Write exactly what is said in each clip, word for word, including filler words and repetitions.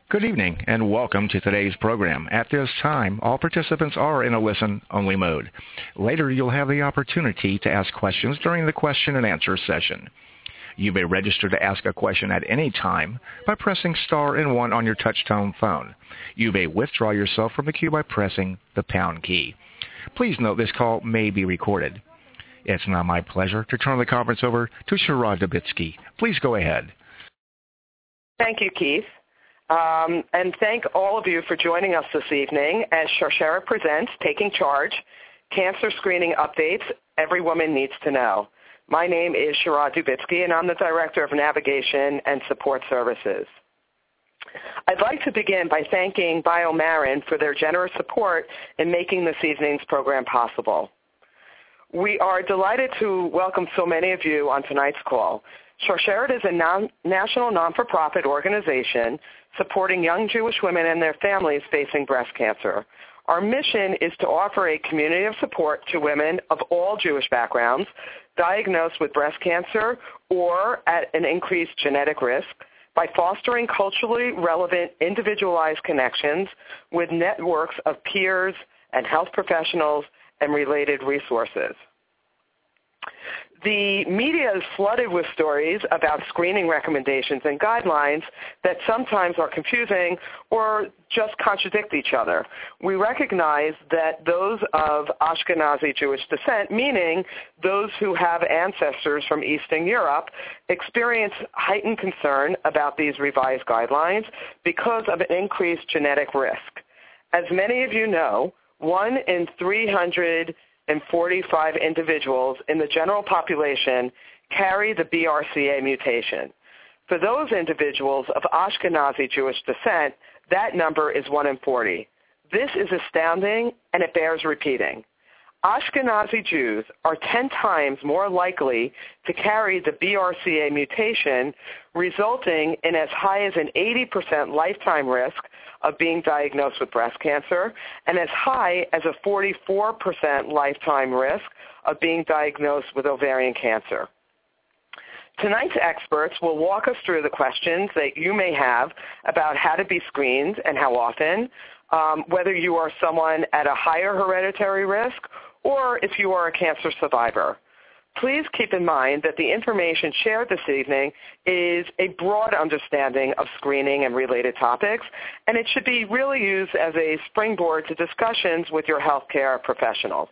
Good evening, and welcome to today's program. At this time, all participants are in a listen-only mode. Later, you'll have the opportunity to ask questions during the question and answer session. You may register to ask a question at any time by pressing star and one on your touch-tone phone. You may withdraw yourself from the queue by pressing the pound key. Please note this call may be recorded. It's now my pleasure to turn the conference over to Shira Dubitsky. Please go ahead. Thank you, Keith. Um, and thank all of you for joining us this evening as Sharshara presents Taking Charge, Cancer Screening Updates Every Woman Needs to Know. My name is Shira Dubitsky, and I'm the Director of Navigation and Support Services. I'd like to begin by thanking BioMarin for their generous support in making this evening's program possible. We are delighted to welcome so many of you on tonight's call. Sharshara is a non- national non-for-profit organization supporting young Jewish women and their families facing breast cancer. Our mission is to offer a community of support to women of all Jewish backgrounds diagnosed with breast cancer or at an increased genetic risk by fostering culturally relevant, individualized connections with networks of peers and health professionals and related resources. The media is flooded with stories about screening recommendations and guidelines that sometimes are confusing or just contradict each other. We recognize that those of Ashkenazi Jewish descent, meaning those who have ancestors from Eastern Europe, experience heightened concern about these revised guidelines because of an increased genetic risk. As many of you know, one in three hundred and forty-five individuals in the general population carry the B R C A mutation. For those individuals of Ashkenazi Jewish descent, that number is one in forty. This is astounding, and it bears repeating. Ashkenazi Jews are ten times more likely to carry the B R C A mutation, resulting in as high as an eighty percent lifetime risk of being diagnosed with breast cancer and as high as a forty-four percent lifetime risk of being diagnosed with ovarian cancer. Tonight's experts will walk us through the questions that you may have about how to be screened and how often, um, whether you are someone at a higher hereditary risk or if you are a cancer survivor. Please keep in mind that the information shared this evening is a broad understanding of screening and related topics, and it should be really used as a springboard to discussions with your healthcare professionals.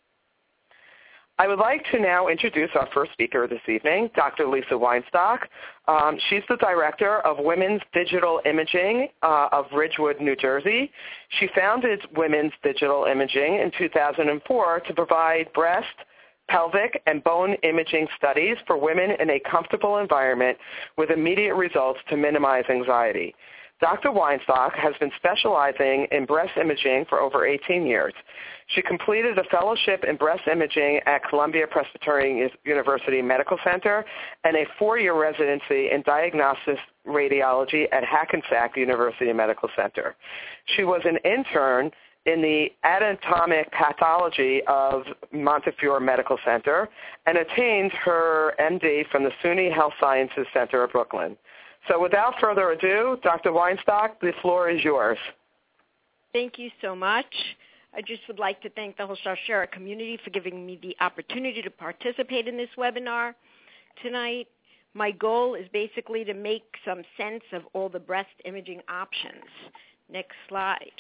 I would like to now introduce our first speaker this evening, Doctor Lisa Weinstock. Um, she's the Director of Women's Digital Imaging uh, of Ridgewood, New Jersey. She founded Women's Digital Imaging in two thousand four to provide breast, pelvic, and bone imaging studies for women in a comfortable environment with immediate results to minimize anxiety. Doctor Weinstock has been specializing in breast imaging for over eighteen years. She completed a fellowship in breast imaging at Columbia Presbyterian University Medical Center and a four-year residency in diagnostic radiology at Hackensack University Medical Center. She was an intern in the anatomic pathology of Montefiore Medical Center and attained her M D from the SUNY Health Sciences Center of Brooklyn. So without further ado, Doctor Weinstock, the floor is yours. Thank you so much. I just would like to thank the whole Sharshara community for giving me the opportunity to participate in this webinar tonight. My goal is basically to make some sense of all the breast imaging options. Next slide.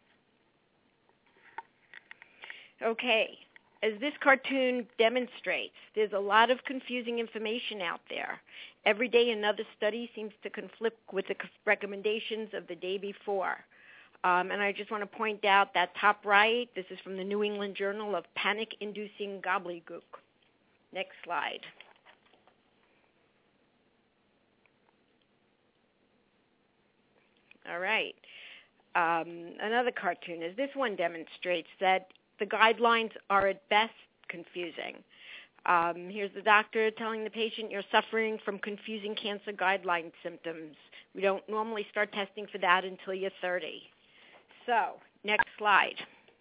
Okay, as this cartoon demonstrates, there's a lot of confusing information out there. Every day another study seems to conflict with the recommendations of the day before. Um, and I just want to point out that top right, this is from the New England Journal of Panic-Inducing Gobbledygook. Next slide. All right. Um, another cartoon, as this one demonstrates, that the guidelines are at best confusing. Um, here's the doctor telling the patient you're suffering from confusing cancer guideline symptoms. We don't normally start testing for that until you're thirty. So, next slide.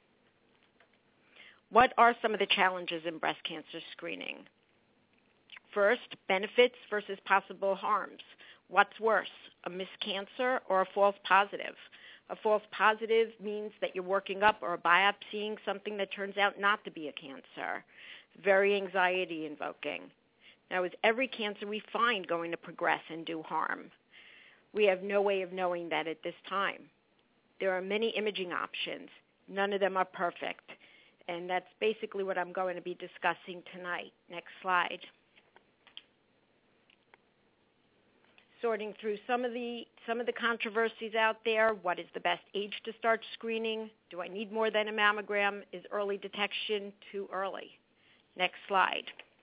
What are some of the challenges in breast cancer screening? First, benefits versus possible harms. What's worse, a miscancer or a false positive? A false positive means that you're working up or biopsying something that turns out not to be a cancer. Very anxiety-invoking. Now, is every cancer we find going to progress and do harm? We have no way of knowing that at this time. There are many imaging options. None of them are perfect. And that's basically what I'm going to be discussing tonight. Next slide. Sorting through some of the some of the controversies out there. What is the best age to start screening? Do I need more than a mammogram? Is early detection too early? Next slide.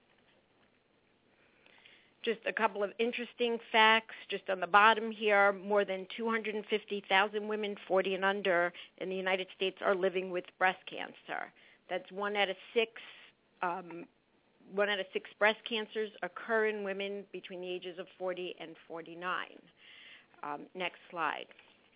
Just a couple of interesting facts. Just on the bottom here, more than two hundred fifty thousand women forty and under in the United States are living with breast cancer. That's one out of six. Um, one out of six breast cancers occur in women between the ages of forty and forty-nine. Um, next slide.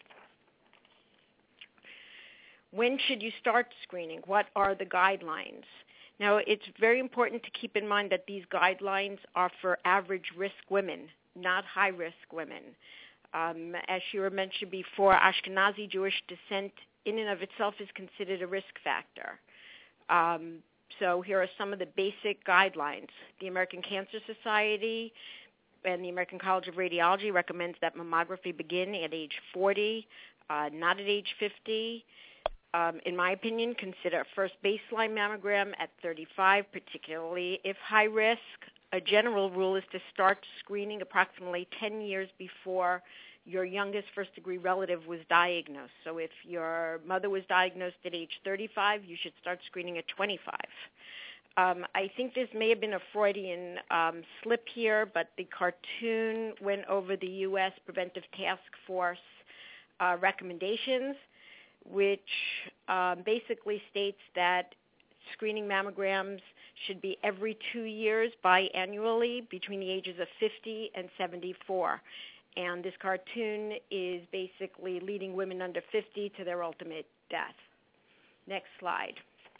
When should you start screening? What are the guidelines? Now, it's very important to keep in mind that these guidelines are for average risk women, not high-risk women. Um, as Shira mentioned before, Ashkenazi Jewish descent in and of itself is considered a risk factor. Um, so here are some of the basic guidelines. The American Cancer Society and the American College of Radiology recommends that mammography begin at age forty, uh, not at age fifty. Um, in my opinion, consider a first baseline mammogram at thirty-five, particularly if high risk. A general rule is to start screening approximately ten years before your youngest first-degree relative was diagnosed. So if your mother was diagnosed at age thirty-five, you should start screening at twenty-five. Um, I think this may have been a Freudian um, slip here, but the cartoon went over the U S Preventive Task Force uh, recommendations, which um, basically states that screening mammograms should be every two years biannually between the ages of fifty and seventy-four. And this cartoon is basically leading women under fifty to their ultimate death. Next slide.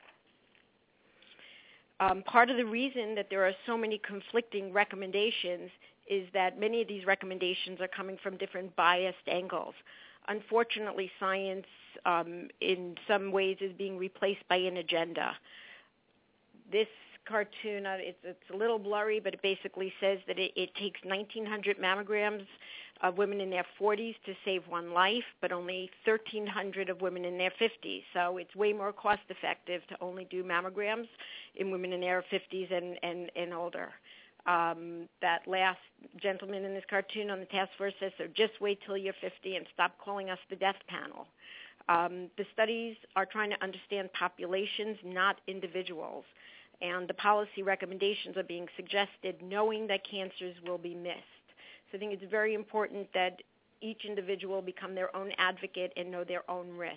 Um, part of the reason that there are so many conflicting recommendations is that many of these recommendations are coming from different biased angles. Unfortunately, science um, in some ways is being replaced by an agenda. This cartoon, uh, it's, it's a little blurry, but it basically says that it, it takes nineteen hundred mammograms of women in their forties to save one life, but only thirteen hundred of women in their fifties. So it's way more cost effective to only do mammograms in women in their fifties and, and, and older. Um, that last gentleman in this cartoon on the task force says, so just wait till you're fifty and stop calling us the death panel. Um, the studies are trying to understand populations, not individuals. And the policy recommendations are being suggested knowing that cancers will be missed. So I think it's very important that each individual become their own advocate and know their own risk.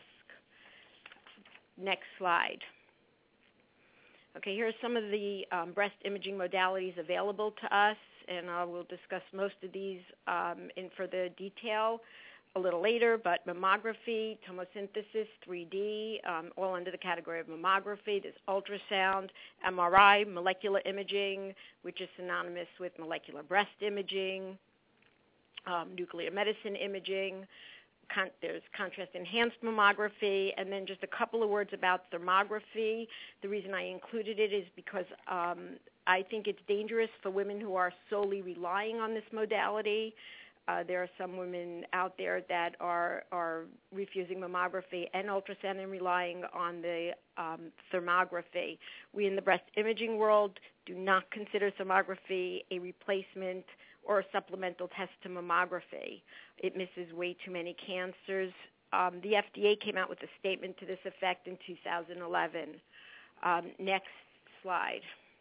Next slide. Okay, here are some of the um, breast imaging modalities available to us, and I will discuss most of these um, in further detail a little later, but mammography, tomosynthesis, three D, um, all under the category of mammography. There's ultrasound, M R I, molecular imaging, which is synonymous with molecular breast imaging, um, nuclear medicine imaging. Con- there's contrast-enhanced mammography, and then just a couple of words about thermography. The reason I included it is because um, I think it's dangerous for women who are solely relying on this modality. Uh, there are some women out there that are, are refusing mammography and ultrasound and relying on the um, thermography. We in the breast imaging world do not consider thermography a replacement or a supplemental test to mammography. It misses way too many cancers. Um, the F D A came out with a statement to this effect in two thousand eleven. Um, next slide.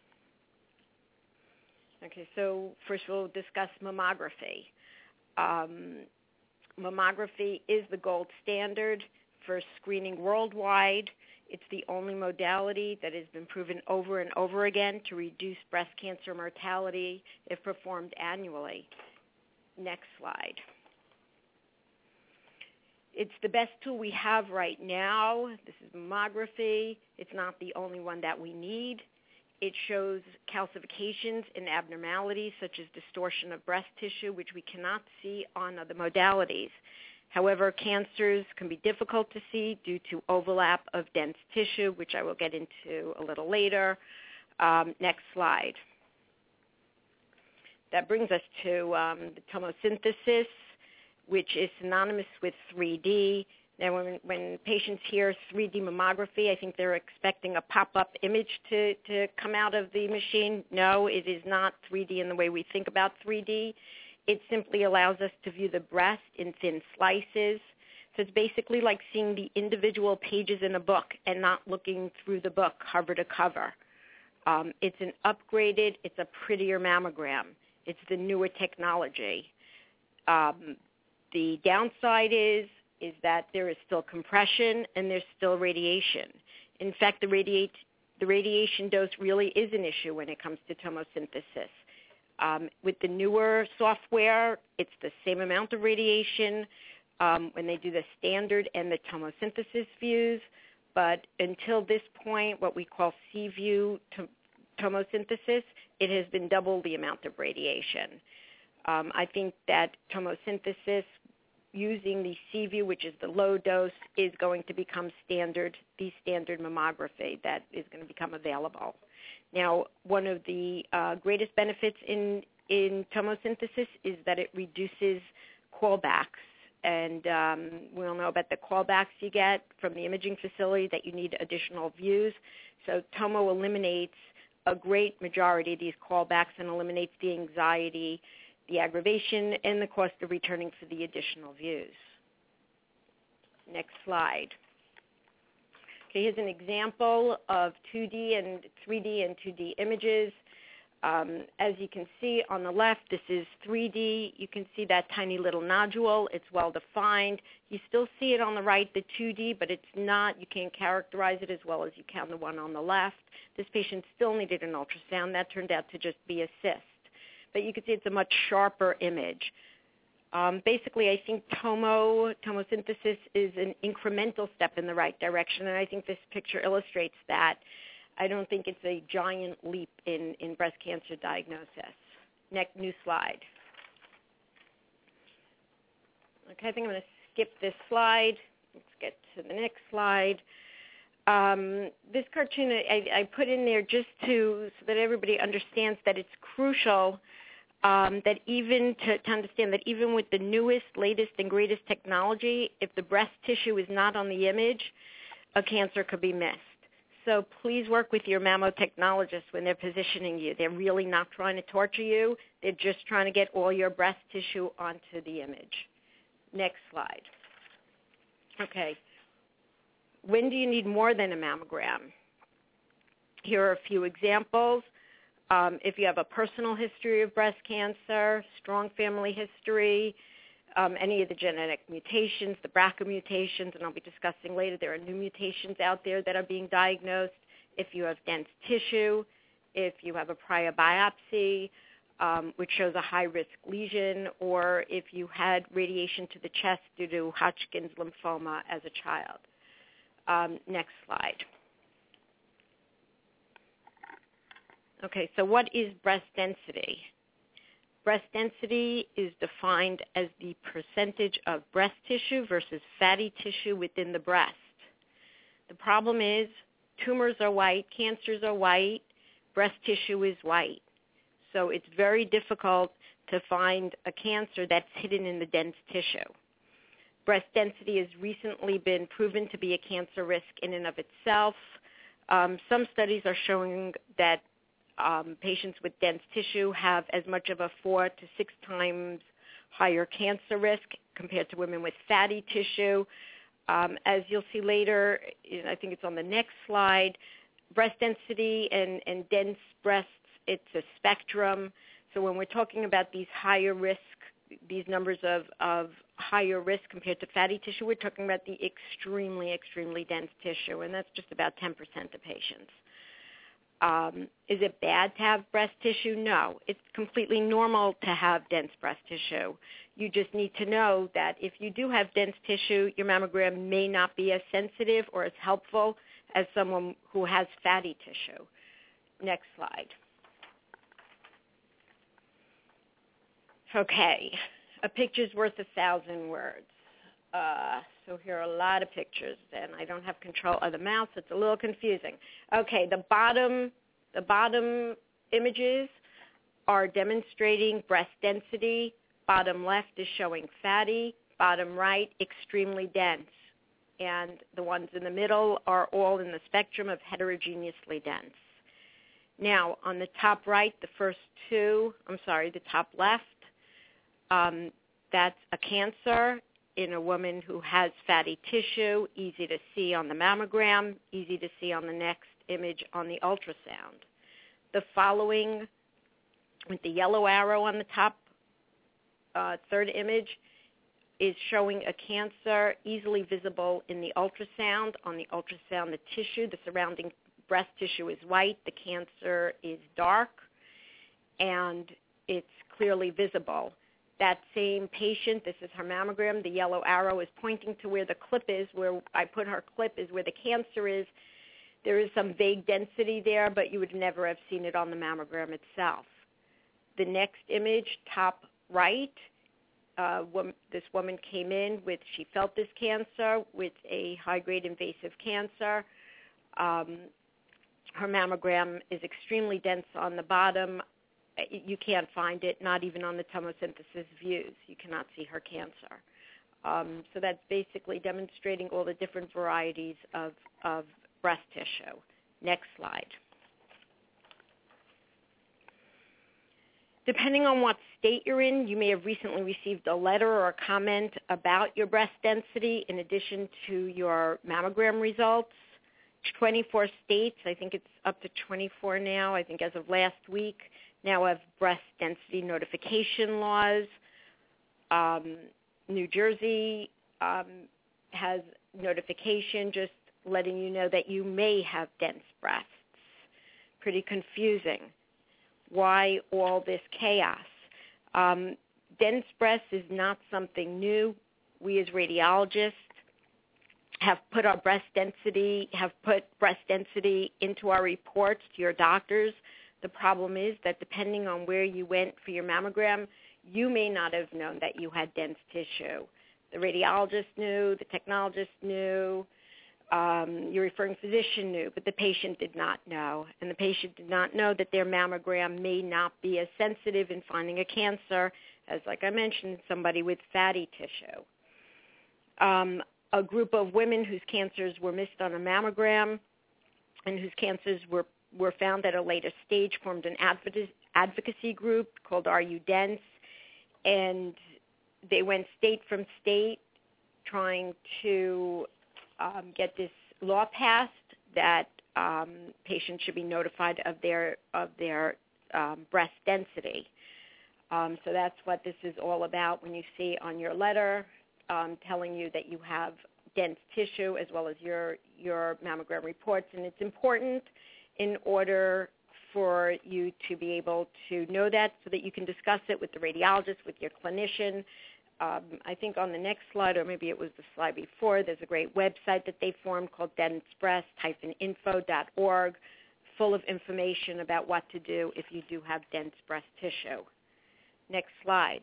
Okay, so first we'll discuss mammography. Um, mammography is the gold standard for screening worldwide. It's the only modality that has been proven over and over again to reduce breast cancer mortality if performed annually. Next slide. It's the best tool we have right now. This is mammography. It's not the only one that we need. It shows calcifications and abnormalities such as distortion of breast tissue, which we cannot see on other modalities. However, cancers can be difficult to see due to overlap of dense tissue, which I will get into a little later. Um, next slide. That brings us to um, the tomosynthesis, which is synonymous with three D. Now, when, when patients hear three D mammography, I think they're expecting a pop-up image to, to come out of the machine. No, it is not three D in the way we think about three D. It simply allows us to view the breast in thin slices. So it's basically like seeing the individual pages in a book and not looking through the book cover to cover. Um, it's an upgraded, it's a prettier mammogram. It's the newer technology. Um, the downside is is that there is still compression and there's still radiation. In fact, the, radiate, the radiation dose really is an issue when it comes to tomosynthesis. Um, with the newer software, it's the same amount of radiation um, when they do the standard and the tomosynthesis views, but until this point, what we call C-view to- tomosynthesis, it has been double the amount of radiation. Um, I think that tomosynthesis using the C-view, which is the low dose, is going to become standard, the standard mammography that is going to become available. Now, one of the uh, greatest benefits in, in tomosynthesis is that it reduces callbacks. And um, we all know about the callbacks you get from the imaging facility that you need additional views. So Tomo eliminates a great majority of these callbacks and eliminates the anxiety, the aggravation, and the cost of returning for the additional views. Next slide. Okay, here's an example of two D and three D and two D images. Um, as you can see on the left, this is three D. You can see that tiny little nodule. It's well defined. You still see it on the right, the two D, but it's not, you can't characterize it as well as you can the one on the left. This patient still needed an ultrasound. That turned out to just be a cyst. But you can see it's a much sharper image. Um, basically, I think tomo, tomosynthesis is an incremental step in the right direction, and I think this picture illustrates that. I don't think it's a giant leap in, in breast cancer diagnosis. Next, new slide. Okay, I think I'm going to skip this slide. Let's get to the next slide. Um, this cartoon I, I put in there just to so that everybody understands that it's crucial um, that even to, to understand that even with the newest, latest, and greatest technology, if the breast tissue is not on the image, a cancer could be missed. So please work with your mammotechnologist when they're positioning you. They're really not trying to torture you. They're just trying to get all your breast tissue onto the image. Next slide. Okay. When do you need more than a mammogram? Here are a few examples. Um, if you have a personal history of breast cancer, strong family history, um, any of the genetic mutations, the B R C A mutations, and I'll be discussing later, there are new mutations out there that are being diagnosed. If you have dense tissue, if you have a prior biopsy, um, which shows a high-risk lesion, or if you had radiation to the chest due to Hodgkin's lymphoma as a child. Um, next slide. Okay, so what is breast density? Breast density is defined as the percentage of breast tissue versus fatty tissue within the breast. The problem is tumors are white, cancers are white, breast tissue is white. So it's very difficult to find a cancer that's hidden in the dense tissue. Breast density has recently been proven to be a cancer risk in and of itself. Um, some studies are showing that um, patients with dense tissue have as much of a four to six times higher cancer risk compared to women with fatty tissue. Um, as you'll see later, I think it's on the next slide, breast density and, and dense breasts, it's a spectrum. So when we're talking about these higher risk, these numbers of, of higher risk compared to fatty tissue, we're talking about the extremely, extremely dense tissue, and that's just about ten percent of patients. Um, is it bad to have breast tissue? No. It's completely normal to have dense breast tissue. You just need to know that if you do have dense tissue, your mammogram may not be as sensitive or as helpful as someone who has fatty tissue. Next slide. Okay, a picture's worth a thousand words. Uh, so here are a lot of pictures, and I don't have control of the mouse. It's a little confusing. Okay, the bottom, the bottom images are demonstrating breast density. Bottom left is showing fatty. Bottom right, extremely dense. And the ones in the middle are all in the spectrum of heterogeneously dense. Now, on the top right, the first two, I'm sorry, the top left, um, that's a cancer in a woman who has fatty tissue, easy to see on the mammogram, easy to see on the next image on the ultrasound. The following, with the yellow arrow on the top, uh, third image, is showing a cancer easily visible in the ultrasound. On the ultrasound, the tissue, the surrounding breast tissue is white, the cancer is dark, and it's clearly visible. That same patient, this is her mammogram, the yellow arrow is pointing to where the clip is, where I put her clip is where the cancer is. There is some vague density there, but you would never have seen it on the mammogram itself. The next image, top right, uh, woman, this woman came in with, she felt this cancer with a high-grade invasive cancer. Um, her mammogram is extremely dense on the bottom. You can't find it, not even on the tomosynthesis views. You cannot see her cancer. Um, so that's basically demonstrating all the different varieties of, of breast tissue. Next slide. Depending on what state you're in, you may have recently received a letter or a comment about your breast density in addition to your mammogram results. twenty-four states, I think it's up to twenty-four now, I think as of last week, now have breast density notification laws. Um, New Jersey um, has notification just letting you know that you may have dense breasts. Pretty confusing. Why all this chaos? Um, dense breasts is not something new. We as radiologists have put our breast density, have put breast density into our reports to your doctors. The problem is that depending on where you went for your mammogram, you may not have known that you had dense tissue. The radiologist knew, the technologist knew, um, your referring physician knew, but the patient did not know. And the patient did not know that their mammogram may not be as sensitive in finding a cancer as, like I mentioned, somebody with fatty tissue. Um, a group of women whose cancers were missed on a mammogram and whose cancers were, were found at a later stage formed an advocacy group called Are You Dense? And they went state from state trying to um, get this law passed that um, patients should be notified of their of their um, breast density. Um, so that's what this is all about when you see on your letter um, telling you that you have dense tissue as well as your, your mammogram reports. And it's important in order for you to be able to know that so that you can discuss it with the radiologist, with your clinician. Um, I think on the next slide, or maybe it was the slide before, there's a great website that they formed called dense breast dash info dot org, full of information about what to do if you do have dense breast tissue. Next slide.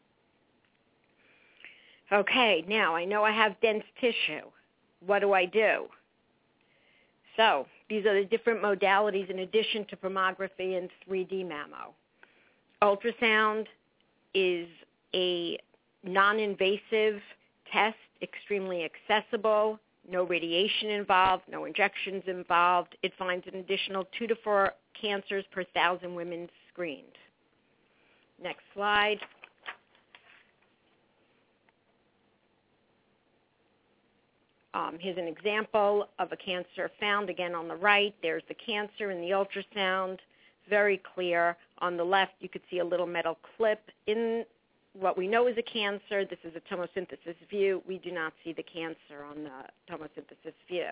Okay, now I know I have dense tissue. What do I do? So these are the different modalities in addition to mammography and three D mammo. Ultrasound is a non-invasive test, extremely accessible, no radiation involved, no injections involved. It finds an additional two to four cancers per thousand women screened. Next slide. Um, here's an example of a cancer found, again on the right. There's the cancer in the ultrasound, very clear. On the left, you could see a little metal clip in what we know is a cancer. This is a tomosynthesis view. We do not see the cancer on the tomosynthesis view.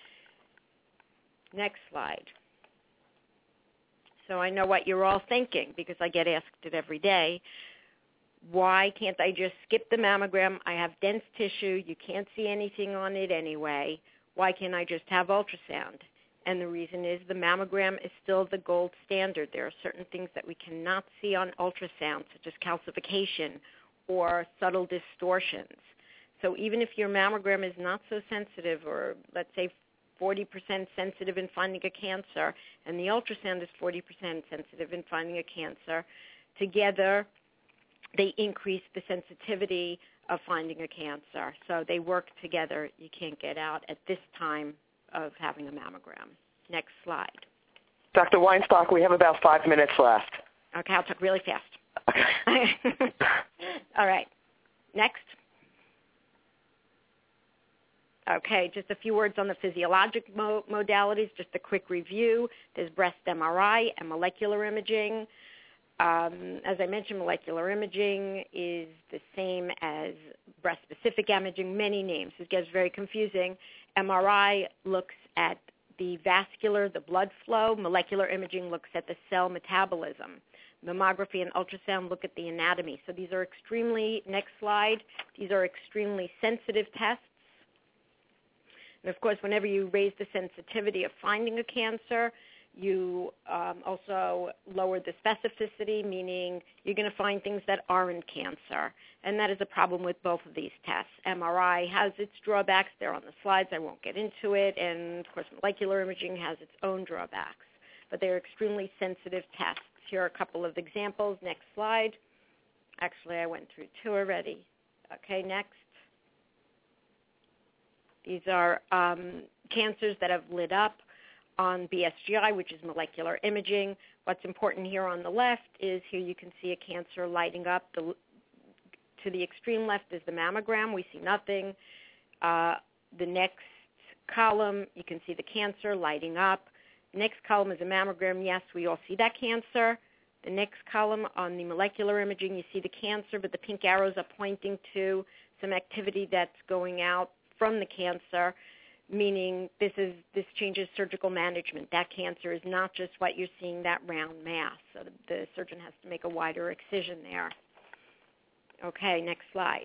Next slide. So I know what you're all thinking because I get asked it every day. Why can't I just skip the mammogram? I have dense tissue. You can't see anything on it anyway. Why can't I just have ultrasound? And the reason is the mammogram is still the gold standard. There are certain things that we cannot see on ultrasound, such as calcification or subtle distortions. So even if your mammogram is not so sensitive, or let's say forty percent sensitive in finding a cancer, and the ultrasound is forty percent sensitive in finding a cancer, together they increase the sensitivity of finding a cancer. So they work together. You can't get out at this time of having a mammogram. Next slide. Doctor Weinstock, we have about five minutes left. Okay, I'll talk really fast. Okay. All right. Next. Okay, just a few words on the physiologic mo- modalities, just a quick review. There's breast M R I and molecular imaging. Um, as I mentioned, molecular imaging is the same as breast-specific imaging, many names. It gets very confusing. M R I looks at the vascular, the blood flow. Molecular imaging looks at the cell metabolism. Mammography and ultrasound look at the anatomy. So these are extremely, next slide, these are extremely sensitive tests. And, of course, whenever you raise the sensitivity of finding a cancer, you um, also lower the specificity, meaning you're going to find things that aren't cancer. And that is a problem with both of these tests. M R I has its drawbacks. They're on the slides. I won't get into it. And, of course, molecular imaging has its own drawbacks. But they're extremely sensitive tests. Here are a couple of examples. Next slide. Actually, I went through two already. Okay, next. These are um, cancers that have lit up on B S G I, which is molecular imaging. What's important here on the left is here you can see a cancer lighting up. The, to the extreme left is the mammogram. We see nothing. Uh, the next column, you can see the cancer lighting up. The next column is a mammogram. Yes, we all see that cancer. The next column on the molecular imaging, you see the cancer, but the pink arrows are pointing to some activity that's going out from the cancer, meaning this is this changes surgical management. That cancer is not just what you're seeing, that round mass. So the, the surgeon has to make a wider excision there. Okay, next slide.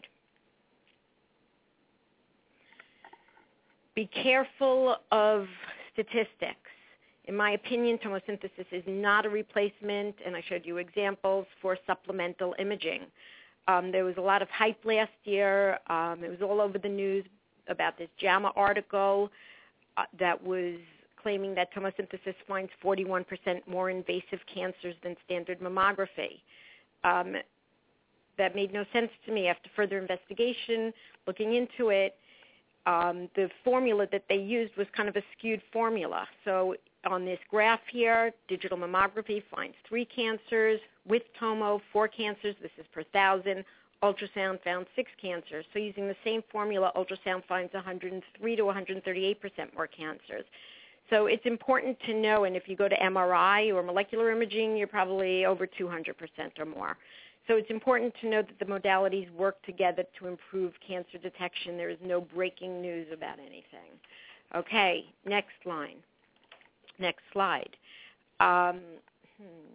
Be careful of statistics. In my opinion, tomosynthesis is not a replacement, and I showed you examples for supplemental imaging. Um, there was a lot of hype last year. Um, it was all over the news about this JAMA article uh, that was claiming that tomosynthesis finds forty-one percent more invasive cancers than standard mammography. Um, that made no sense to me. After further investigation, looking into it, um, the formula that they used was kind of a skewed formula. So on this graph here, digital mammography finds three cancers. With tomo, four cancers. This is per thousand. Ultrasound found six cancers. So using the same formula, ultrasound finds one hundred three to one hundred thirty-eight percent more cancers. So it's important to know, and if you go to M R I or molecular imaging, you're probably over two hundred percent or more. So it's important to know that the modalities work together to improve cancer detection. There is no breaking news about anything. Okay, next line. Next slide. Um, hmm.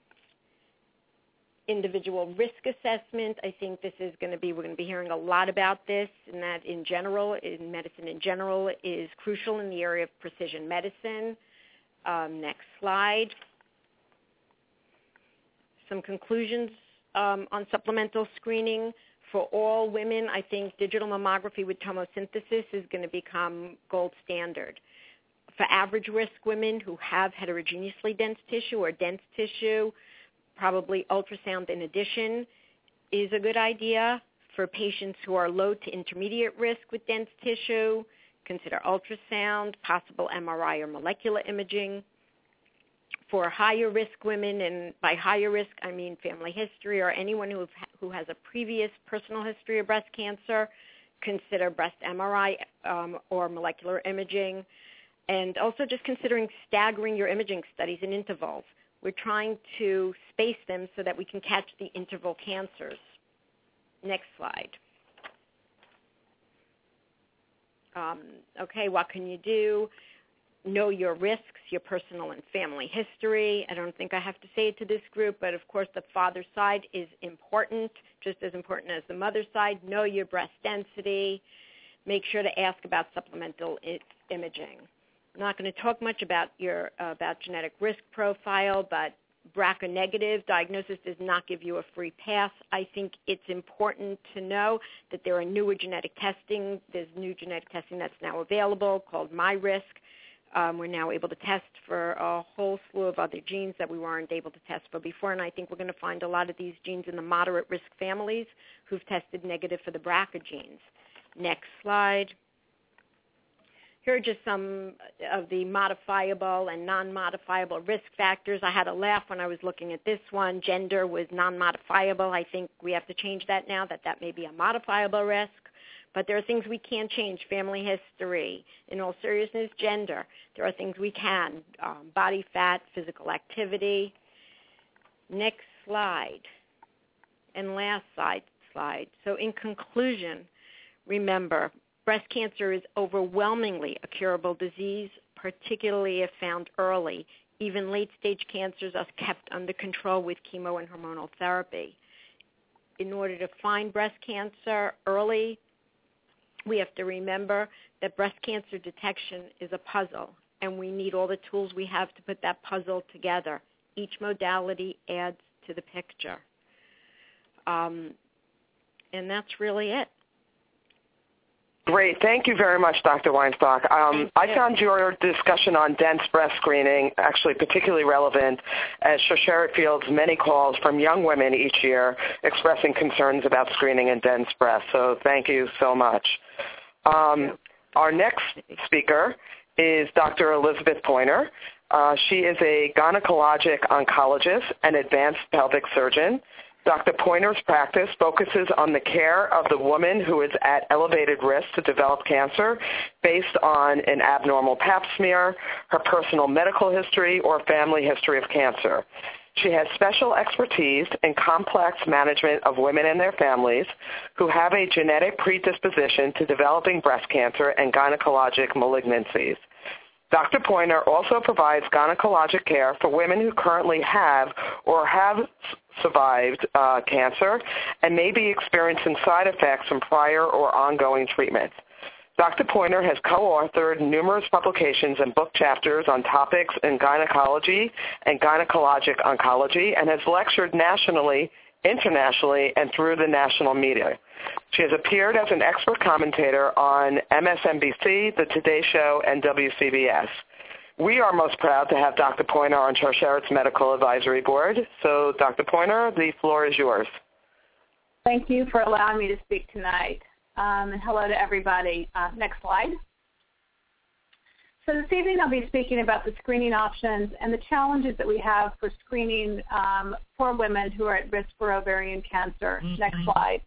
Individual risk assessment. I think this is going to be, we're going to be hearing a lot about this, and that in general, in medicine in general, is crucial in the area of precision medicine. Um, next slide. Some conclusions um, on supplemental screening. For all women, I think digital mammography with tomosynthesis is going to become gold standard. For average risk women who have heterogeneously dense tissue or dense tissue, probably ultrasound in addition is a good idea. For patients who are low to intermediate risk with dense tissue, consider ultrasound, possible M R I or molecular imaging. For higher risk women, and by higher risk I mean family history or anyone who, who has a previous personal history of breast cancer, consider breast M R I um, or molecular imaging. And also just considering staggering your imaging studies in intervals. We're trying to space them so that we can catch the interval cancers. Next slide. Um, okay, what can you do? Know your risks, your personal and family history. I don't think I have to say it to this group, but of course the father side is important, just as important as the mother side. Know your breast density. Make sure to ask about supplemental I- imaging. I'm not going to talk much about your uh, about genetic risk profile, but B R C A negative diagnosis does not give you a free pass. I think it's important to know that there are newer genetic testing. There's new genetic testing that's now available called MyRisk. Um, we're now able to test for a whole slew of other genes that we weren't able to test for before, and I think we're going to find a lot of these genes in the moderate risk families who've tested negative for the B R C A genes. Next slide. Here are just some of the modifiable and non-modifiable risk factors. I had a laugh when I was looking at this one. Gender was non-modifiable. I think we have to change that now, that that may be a modifiable risk. But there are things we can't change. Family history. In all seriousness, gender. There are things we can. Um, body fat, physical activity. Next slide. And last slide. slide. So in conclusion, remember, breast cancer is overwhelmingly a curable disease, particularly if found early. Even late-stage cancers are kept under control with chemo and hormonal therapy. In order to find breast cancer early, we have to remember that breast cancer detection is a puzzle, and we need all the tools we have to put that puzzle together. Each modality adds to the picture. Um, and that's really it. Great. Thank you very much, Doctor Weinstock. Um, I found your discussion on dense breast screening actually particularly relevant, as Shosheret fields many calls from young women each year expressing concerns about screening in dense breast. So thank you so much. Um, our next speaker is Doctor Elizabeth Pointer. Uh, she is a gynecologic oncologist and advanced pelvic surgeon. Doctor Pointer's practice focuses on the care of the woman who is at elevated risk to develop cancer based on an abnormal pap smear, her personal medical history, or family history of cancer. She has special expertise in complex management of women and their families who have a genetic predisposition to developing breast cancer and gynecologic malignancies. Doctor Pointer also provides gynecologic care for women who currently have or have survived uh, cancer and may be experiencing side effects from prior or ongoing treatments. Doctor Pointer has co-authored numerous publications and book chapters on topics in gynecology and gynecologic oncology and has lectured nationally, internationally, and through the national media. She has appeared as an expert commentator on M S N B C, The Today Show, and W C B S. We are most proud to have Doctor Pointer on Shosheret's Medical Advisory Board. So, Doctor Pointer, the floor is yours. Thank you for allowing me to speak tonight. Um, and hello to everybody. Uh, next slide. So this evening I'll be speaking about the screening options and the challenges that we have for screening um, for women who are at risk for ovarian cancer. Mm-hmm. Next slide.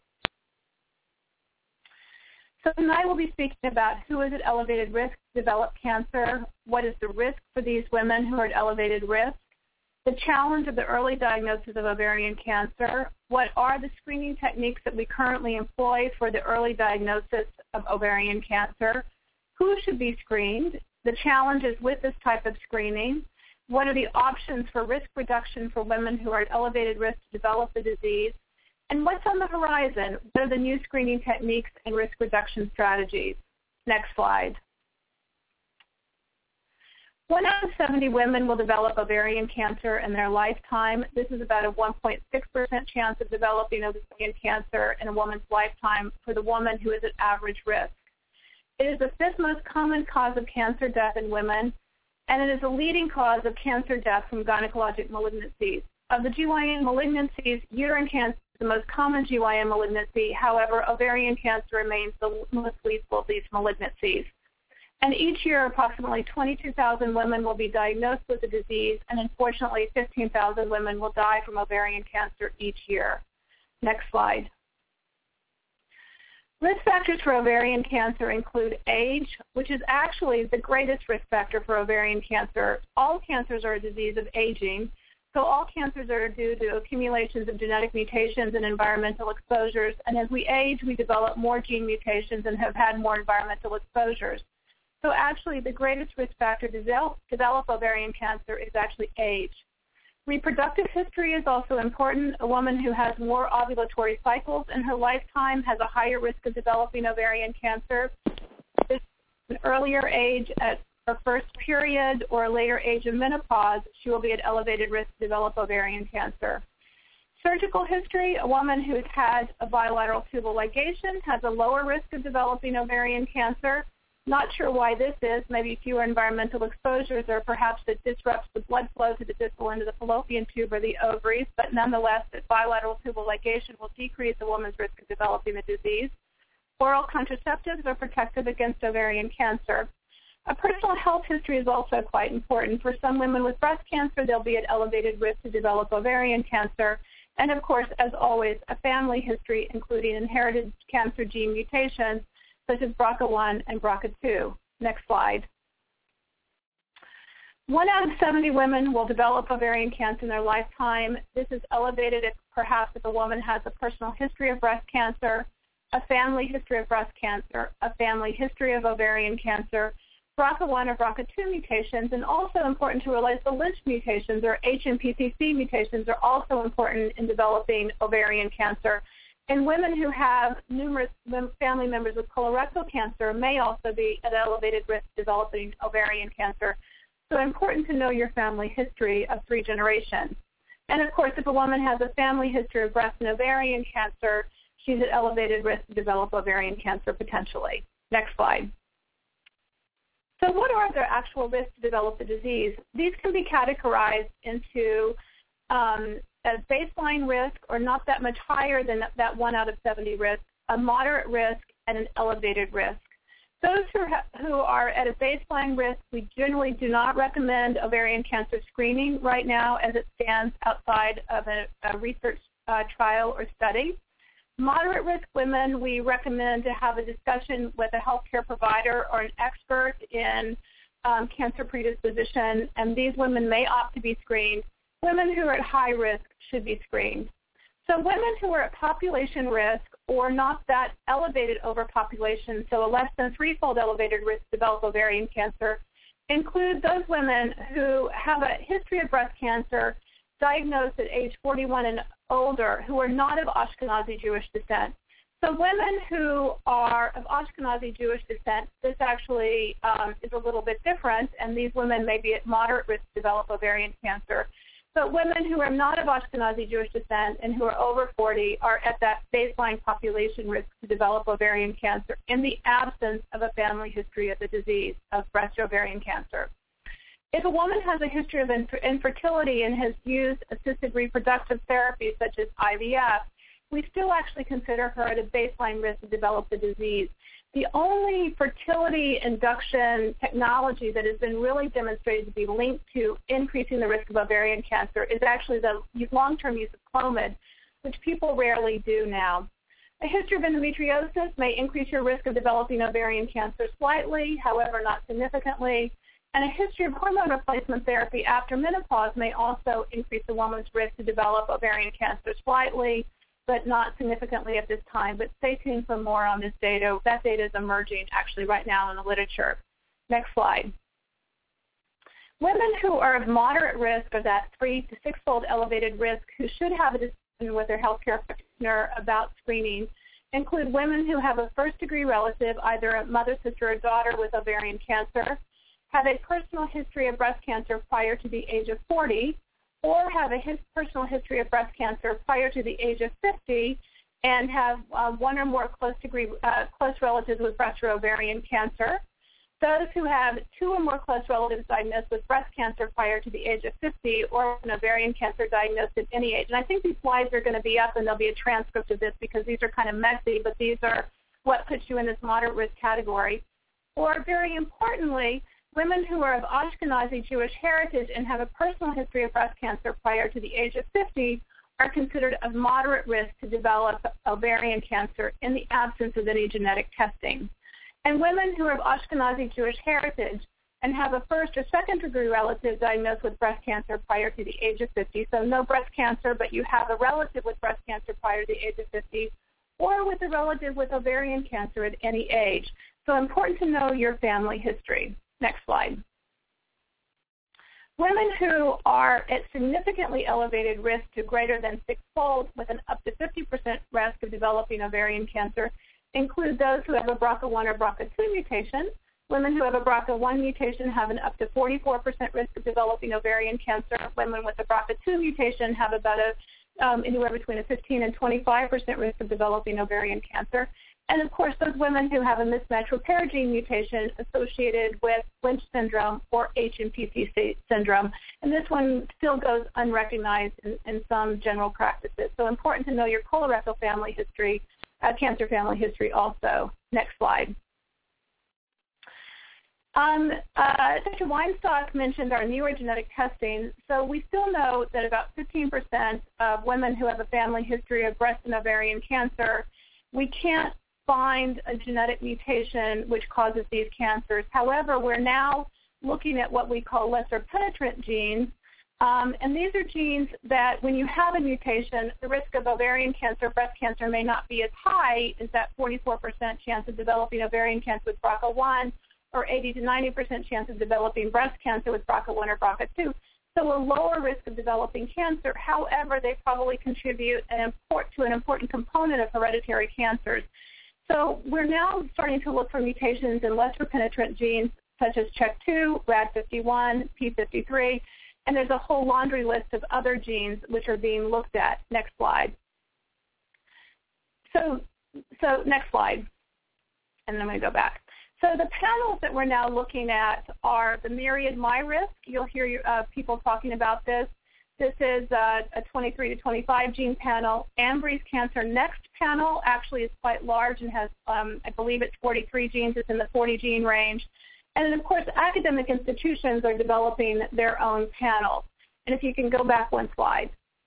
So tonight we'll be speaking about who is at elevated risk to develop cancer, what is the risk for these women who are at elevated risk, the challenge of the early diagnosis of ovarian cancer, what are the screening techniques that we currently employ for the early diagnosis of ovarian cancer, who should be screened, the challenges with this type of screening, what are the options for risk reduction for women who are at elevated risk to develop the disease, and what's on the horizon? What are the new screening techniques and risk reduction strategies? Next slide. One out of seventy women will develop ovarian cancer in their lifetime. This is about a one point six percent chance of developing ovarian cancer in a woman's lifetime for the woman who is at average risk. It is the fifth most common cause of cancer death in women, and it is a leading cause of cancer death from gynecologic malignancies. Of the G Y N malignancies, uterine cancer is the most common G Y N malignancy. However, ovarian cancer remains the most lethal of these malignancies. And each year, approximately twenty-two thousand women will be diagnosed with the disease, and unfortunately, fifteen thousand women will die from ovarian cancer each year. Next slide. Risk factors for ovarian cancer include age, which is actually the greatest risk factor for ovarian cancer. All cancers are a disease of aging, so all cancers are due to accumulations of genetic mutations and environmental exposures, and as we age, we develop more gene mutations and have had more environmental exposures. So actually, the greatest risk factor to develop, develop ovarian cancer is actually age. Reproductive history is also important. A woman who has more ovulatory cycles in her lifetime has a higher risk of developing ovarian cancer. An earlier age, at her first period or later age of menopause, she will be at elevated risk to develop ovarian cancer. Surgical history, a woman who has had a bilateral tubal ligation has a lower risk of developing ovarian cancer. Not sure why this is, maybe fewer environmental exposures, or perhaps it disrupts the blood flow to the distal end of the fallopian tube or the ovaries, but nonetheless, that bilateral tubal ligation will decrease a woman's risk of developing the disease. Oral contraceptives are protective against ovarian cancer. A personal health history is also quite important. For some women with breast cancer, they'll be at elevated risk to develop ovarian cancer. And of course, as always, a family history, including inherited cancer gene mutations, such as B R C A one and B R C A two. Next slide. One out of seventy women will develop ovarian cancer in their lifetime. This is elevated if perhaps if a woman has a personal history of breast cancer, a family history of breast cancer, a family history of ovarian cancer, B R C A one or B R C A two mutations, and also important to realize the Lynch mutations or H M P C C mutations are also important in developing ovarian cancer. And women who have numerous family members with colorectal cancer may also be at elevated risk of developing ovarian cancer. So important to know your family history of three generations. And of course, if a woman has a family history of breast and ovarian cancer, she's at elevated risk to develop ovarian cancer potentially. Next slide. So what are the actual risks to develop the disease? These can be categorized into um, a baseline risk, or not that much higher than that, that one out of seventy risk, a moderate risk, and an elevated risk. Those who, ha- who are at a baseline risk, we generally do not recommend ovarian cancer screening right now as it stands outside of a, a research uh, trial or study. Moderate risk women, we recommend to have a discussion with a healthcare provider or an expert in um, cancer predisposition, and these women may opt to be screened. Women who are at high risk should be screened. So women who are at population risk or not that elevated overpopulation, so a less than threefold elevated risk to develop ovarian cancer, include those women who have a history of breast cancer diagnosed at age forty-one and older who are not of Ashkenazi Jewish descent. So women who are of Ashkenazi Jewish descent, this actually um, is a little bit different, and these women may be at moderate risk to develop ovarian cancer. But women who are not of Ashkenazi Jewish descent and who are over forty are at that baseline population risk to develop ovarian cancer in the absence of a family history of the disease of breast ovarian cancer. If a woman has a history of infertility and has used assisted reproductive therapy such as I V F, we still actually consider her at a baseline risk to develop the disease. The only fertility induction technology that has been really demonstrated to be linked to increasing the risk of ovarian cancer is actually the long-term use of Clomid, which people rarely do now. A history of endometriosis may increase your risk of developing ovarian cancer slightly, however not significantly. And a history of hormone replacement therapy after menopause may also increase a woman's risk to develop ovarian cancer slightly, but not significantly at this time. But stay tuned for more on this data. That data is emerging actually right now in the literature. Next slide. Women who are of moderate risk, or that three to six-fold elevated risk, who should have a discussion with their healthcare practitioner about screening, include women who have a first-degree relative, either a mother, sister, or daughter with ovarian cancer, have a personal history of breast cancer prior to the age of forty, or have a his personal history of breast cancer prior to the age of fifty, and have uh, one or more close degree, uh, close relatives with breast or ovarian cancer. Those who have two or more close relatives diagnosed with breast cancer prior to the age of fifty, or an ovarian cancer diagnosed at any age. And I think these slides are going to be up, and there'll be a transcript of this because these are kind of messy, but these are what puts you in this moderate risk category. Or very importantly, women who are of Ashkenazi Jewish heritage and have a personal history of breast cancer prior to the age of fifty are considered of moderate risk to develop ovarian cancer in the absence of any genetic testing. And women who are of Ashkenazi Jewish heritage and have a first or second degree relative diagnosed with breast cancer prior to the age of fifty, so no breast cancer, but you have a relative with breast cancer prior to the age of fifty, or with a relative with ovarian cancer at any age. So important to know your family history. Next slide. Women who are at significantly elevated risk to greater than six-fold with an up to fifty percent risk of developing ovarian cancer include those who have a B R C A one or B R C A two mutation, Women who have a B R C A one mutation have an up to forty-four percent risk of developing ovarian cancer. Women with a B R C A two mutation have about a, um, anywhere between a fifteen and twenty-five percent risk of developing ovarian cancer. And, of course, those women who have a mismatch repair gene mutation associated with Lynch syndrome or H N P C C syndrome. And this one still goes unrecognized in, in some general practices. So important to know your colorectal family history, uh, cancer family history also. Next slide. Um, uh, Doctor Weinstock mentioned our newer genetic testing. So we still know that about fifteen percent of women who have a family history of breast and ovarian cancer, we can't find a genetic mutation which causes these cancers. However, we're now looking at what we call lesser penetrant genes. Um, and these are genes that when you have a mutation, the risk of ovarian cancer, breast cancer may not be as high as that forty-four percent chance of developing ovarian cancer with B R C A one or eighty to ninety percent chance of developing breast cancer with B R C A one or B R C A two. So a lower risk of developing cancer. However, they probably contribute an import, to an important component of hereditary cancers. So we're now starting to look for mutations in lesser penetrant genes such as C H E K two, R A D fifty-one, P fifty-three, and there's a whole laundry list of other genes which are being looked at. Next slide. So, so next slide, and then I'm going to go back. So the panels that we're now looking at are the Myriad MyRisk. You'll hear uh, people talking about this. This is uh, a twenty-three to twenty-five gene panel. Ambry's Cancer Next panel actually is quite large and has, um, I believe it's forty-three genes. It's in the forty gene range. And then, of course, academic institutions are developing their own panels. And if you can go back one slide.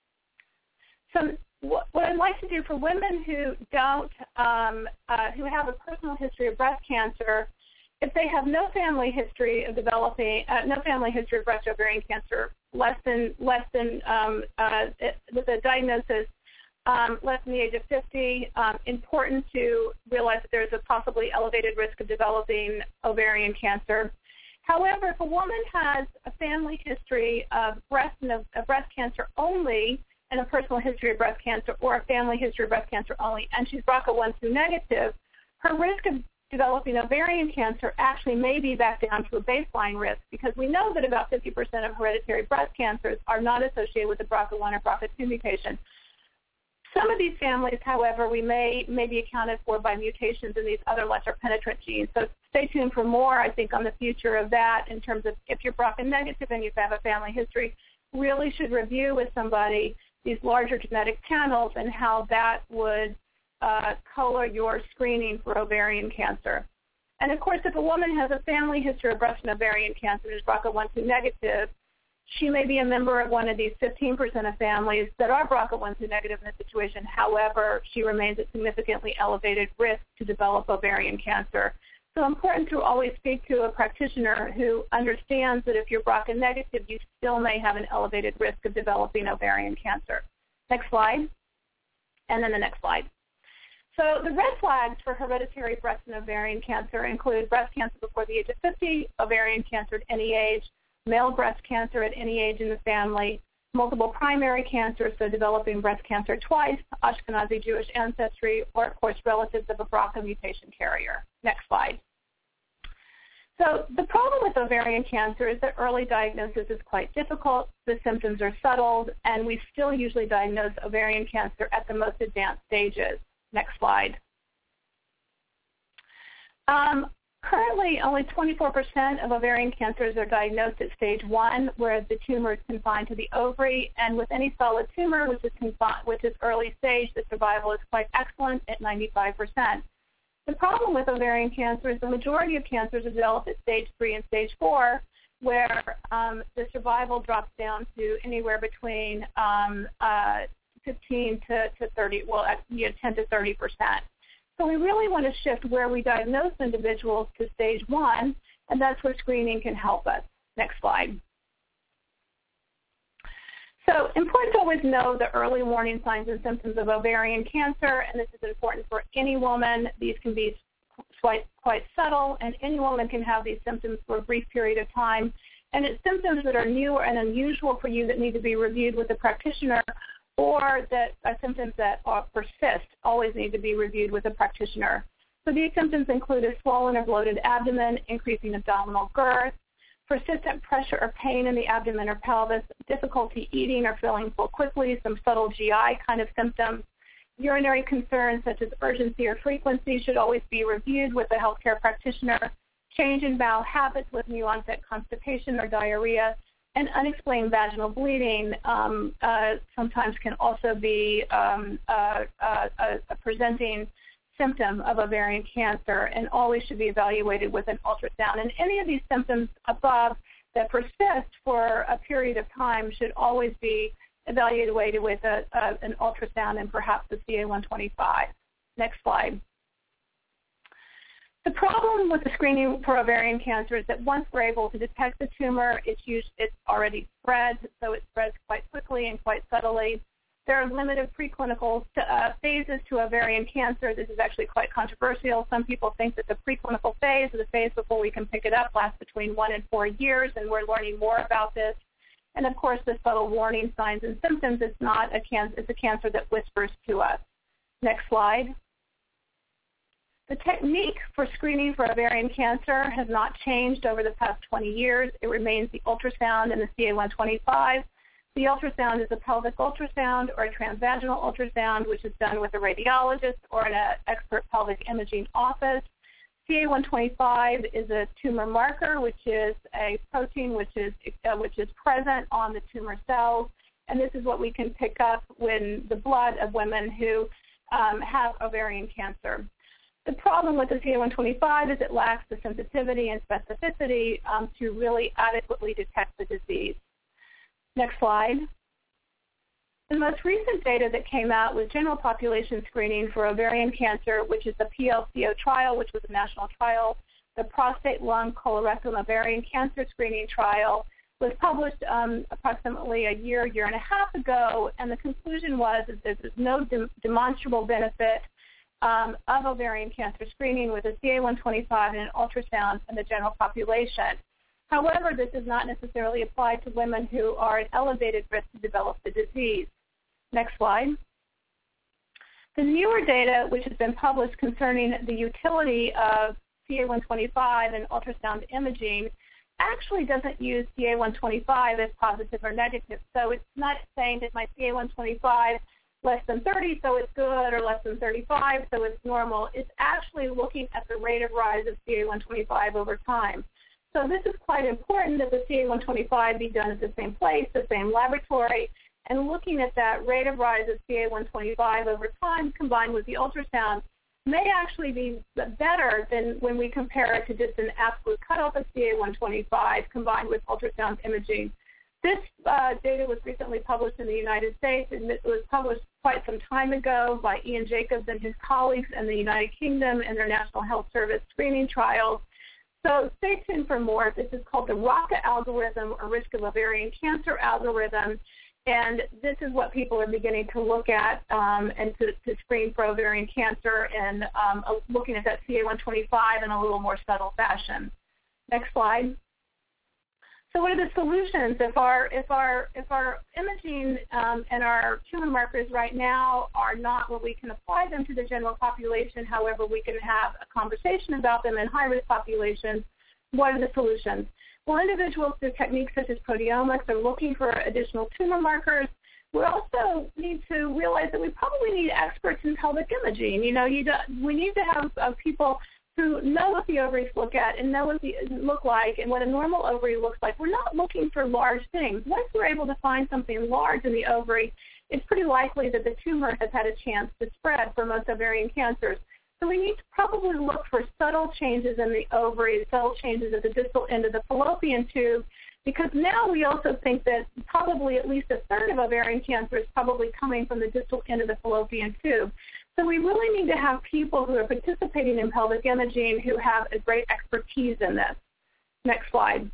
So what, what I'd like to do for women who don't, um, uh, who have a personal history of breast cancer, if they have no family history of developing, uh, no family history of breast ovarian cancer, less than less than um, uh, with a diagnosis um, less than the age of fifty, um, important to realize that there's a possibly elevated risk of developing ovarian cancer. However, if a woman has a family history of breast and of, of breast cancer only, and a personal history of breast cancer, or a family history of breast cancer only, and she's B R C A one two negative, her risk of developing ovarian cancer actually may be back down to a baseline risk, because we know that about fifty percent of hereditary breast cancers are not associated with a B R C A one or B R C A two mutation. Some of these families, however, we may, may be accounted for by mutations in these other lesser penetrant genes. So stay tuned for more, I think, on the future of that in terms of if you're B R C A negative and you have a family history, really should review with somebody these larger genetic panels and how that would uh, color your screening for ovarian cancer. And, of course, if a woman has a family history of breast and ovarian cancer and is B R C A one two negative, she may be a member of one of these fifteen percent of families that are B R C A one two negative in this situation. However, she remains at significantly elevated risk to develop ovarian cancer. So important to always speak to a practitioner who understands that if you're B R C A negative, you still may have an elevated risk of developing ovarian cancer. Next slide. And then the next slide. So the red flags for hereditary breast and ovarian cancer include breast cancer before the age of fifty, ovarian cancer at any age, male breast cancer at any age in the family, multiple primary cancer, so developing breast cancer twice, Ashkenazi Jewish ancestry, or, of course, relatives of a B R C A mutation carrier. Next slide. So the problem with ovarian cancer is that early diagnosis is quite difficult. The symptoms are subtle, and we still usually diagnose ovarian cancer at the most advanced stages. Next slide. Um, currently, only twenty-four percent of ovarian cancers are diagnosed at stage one, where the tumor is confined to the ovary. And with any solid tumor, which is, confined, which is early stage, the survival is quite excellent at ninety-five percent. The problem with ovarian cancer is the majority of cancers are developed at stage three and stage four, where um, the survival drops down to anywhere between um, uh, fifteen to, to thirty, well, you know, ten to thirty percent. So we really want to shift where we diagnose individuals to stage one, and that's where screening can help us. Next slide. So important to always know the early warning signs and symptoms of ovarian cancer, and this is important for any woman. These can be quite, quite subtle, and any woman can have these symptoms for a brief period of time. And it's symptoms that are new and unusual for you that need to be reviewed with a practitioner, or that uh, symptoms that uh, persist always need to be reviewed with a practitioner. So these symptoms include a swollen or bloated abdomen, increasing abdominal girth, persistent pressure or pain in the abdomen or pelvis, difficulty eating or feeling full quickly, some subtle G I kind of symptoms. Urinary concerns such as urgency or frequency should always be reviewed with a healthcare practitioner. Change in bowel habits with new onset constipation or diarrhea, and unexplained vaginal bleeding um, uh, sometimes can also be um, uh, uh, a, a presenting symptom of ovarian cancer, and always should be evaluated with an ultrasound. And any of these symptoms above that persist for a period of time should always be evaluated with a, a, an ultrasound and perhaps the C A one twenty-five. Next slide. The problem with the screening for ovarian cancer is that once we're able to detect the tumor, it's, used, it's already spread, so it spreads quite quickly and quite subtly. There are limited preclinical uh, phases to ovarian cancer. This is actually quite controversial. Some people think that the preclinical phase, or the phase before we can pick it up, lasts between one and four years, and we're learning more about this. And of course, the subtle warning signs and symptoms, it's not a cancer, it's a cancer that whispers to us. Next slide. The technique for screening for ovarian cancer has not changed over the past twenty years. It remains the ultrasound and the C A one twenty-five. The ultrasound is a pelvic ultrasound or a transvaginal ultrasound, which is done with a radiologist or in an expert pelvic imaging office. C A one twenty-five is a tumor marker, which is a protein which is uh, which is present on the tumor cells, and this is what we can pick up in the blood of women who um, have ovarian cancer. The problem with the C A one twenty-five is it lacks the sensitivity and specificity um, to really adequately detect the disease. Next slide. The most recent data that came out was general population screening for ovarian cancer, which is the P L C O trial, which was a national trial. The prostate, lung, colorectal, and ovarian cancer screening trial was published um, approximately a year, year and a half ago, and the conclusion was that there's no de- demonstrable benefit um, of ovarian cancer screening with a C A one twenty-five and an ultrasound in the general population. However, this does not necessarily apply to women who are at elevated risk to develop the disease. Next slide. The newer data, which has been published concerning the utility of C A one twenty-five and ultrasound imaging, actually doesn't use C A one twenty-five as positive or negative. So it's not saying that my C A one twenty-five less than thirty, so it's good, or less than thirty-five, so it's normal. It's actually looking at the rate of rise of C A one twenty-five over time. So this is quite important that the C A one twenty-five be done at the same place, the same laboratory, and looking at that rate of rise of C A one twenty-five over time combined with the ultrasound may actually be better than when we compare it to just an absolute cutoff of C A one twenty-five combined with ultrasound imaging. This uh, data was recently published in the United States, and it was published quite some time ago by Ian Jacobs and his colleagues in the United Kingdom in their National Health Service screening trials. So stay tuned for more. This is called the ROCA algorithm, or risk of ovarian cancer algorithm, and this is what people are beginning to look at um, and to, to screen for ovarian cancer, and um, looking at that C A one twenty-five in a little more subtle fashion. Next slide. So what are the solutions if our if our if our imaging um, and our tumor markers right now are not where we can apply them to the general population? However, we can have a conversation about them in high-risk populations. What are the solutions? Well, individuals through techniques such as proteomics are looking for additional tumor markers. We also need to realize that we probably need experts in pelvic imaging. You know, you do, we need to have uh, people who know what the ovaries look at and know what they look like and what a normal ovary looks like. We're not looking for large things. Once we're able to find something large in the ovary, it's pretty likely that the tumor has had a chance to spread for most ovarian cancers. So we need to probably look for subtle changes in the ovary, subtle changes at the distal end of the fallopian tube, because now we also think that probably at least a third of ovarian cancer is probably coming from the distal end of the fallopian tube. So we really need to have people who are participating in pelvic imaging who have a great expertise in this. Next slide.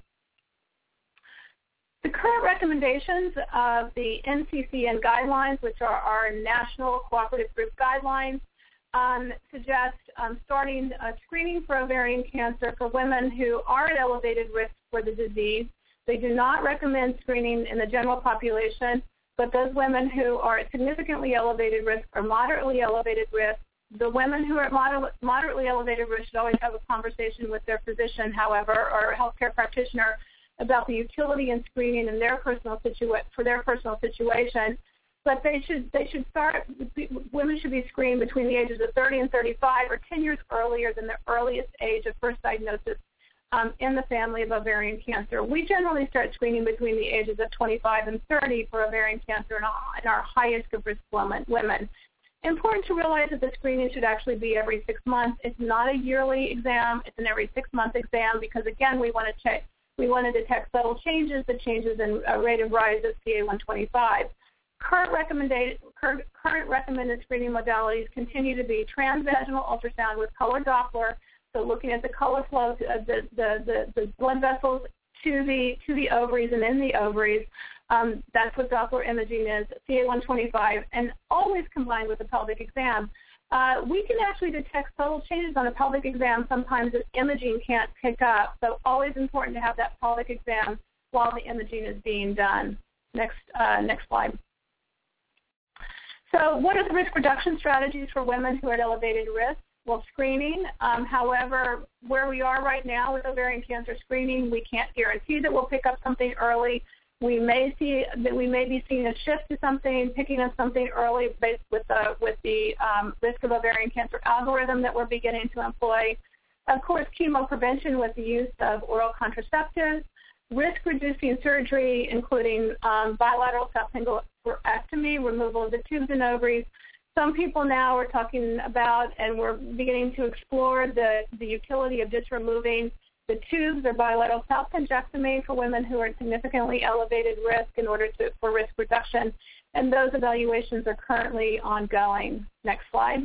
The current recommendations of the N C C N guidelines, which are our national cooperative group guidelines, um, suggest um, starting uh, screening for ovarian cancer for women who are at elevated risk for the disease. They do not recommend screening in the general population, but those women who are at significantly elevated risk or moderately elevated risk The women who are at moder- moderately elevated risk should always have a conversation with their physician, however, or healthcare practitioner about the utility in screening in their personal situa- for their personal situation. But they should they should start. Women should be screened between the ages of thirty and thirty-five, or ten years earlier than the earliest age of first diagnosis um, in the family of ovarian cancer. We generally start screening between the ages of twenty-five and thirty for ovarian cancer in our, in our highest risk women. women. Important to realize that the screening should actually be every six months. It's not a yearly exam. It's an every six-month exam because, again, we want to check. We want to detect subtle changes, the changes in uh, rate of rise of C A one twenty-five. Current recommended current, current recommended screening modalities continue to be transvaginal ultrasound with color Doppler, so looking at the color flow, uh, the, the, the, the blood vessels to the to the ovaries and in the ovaries. Um, that's what Doppler imaging is, C A one twenty-five, and always combined with a pelvic exam. Uh, we can actually detect subtle changes on a pelvic exam sometimes that imaging can't pick up, so always important to have that pelvic exam while the imaging is being done. Next, uh, next slide. So what are the risk reduction strategies for women who are at elevated risk? Well, screening. Um, however, where we are right now with ovarian cancer screening, we can't guarantee that we'll pick up something early. We may see that we may be seeing a shift to something, picking up something early based with the with the um, risk of ovarian cancer algorithm that we're beginning to employ. Of course, chemo prevention with the use of oral contraceptives, risk-reducing surgery, including um, bilateral salpingoectomy, removal of the tubes and ovaries. Some people now are talking about, and we're beginning to explore the, the utility of just removing the tubes or bilateral salpingectomy for women who are at significantly elevated risk in order to for risk reduction. And those evaluations are currently ongoing. Next slide.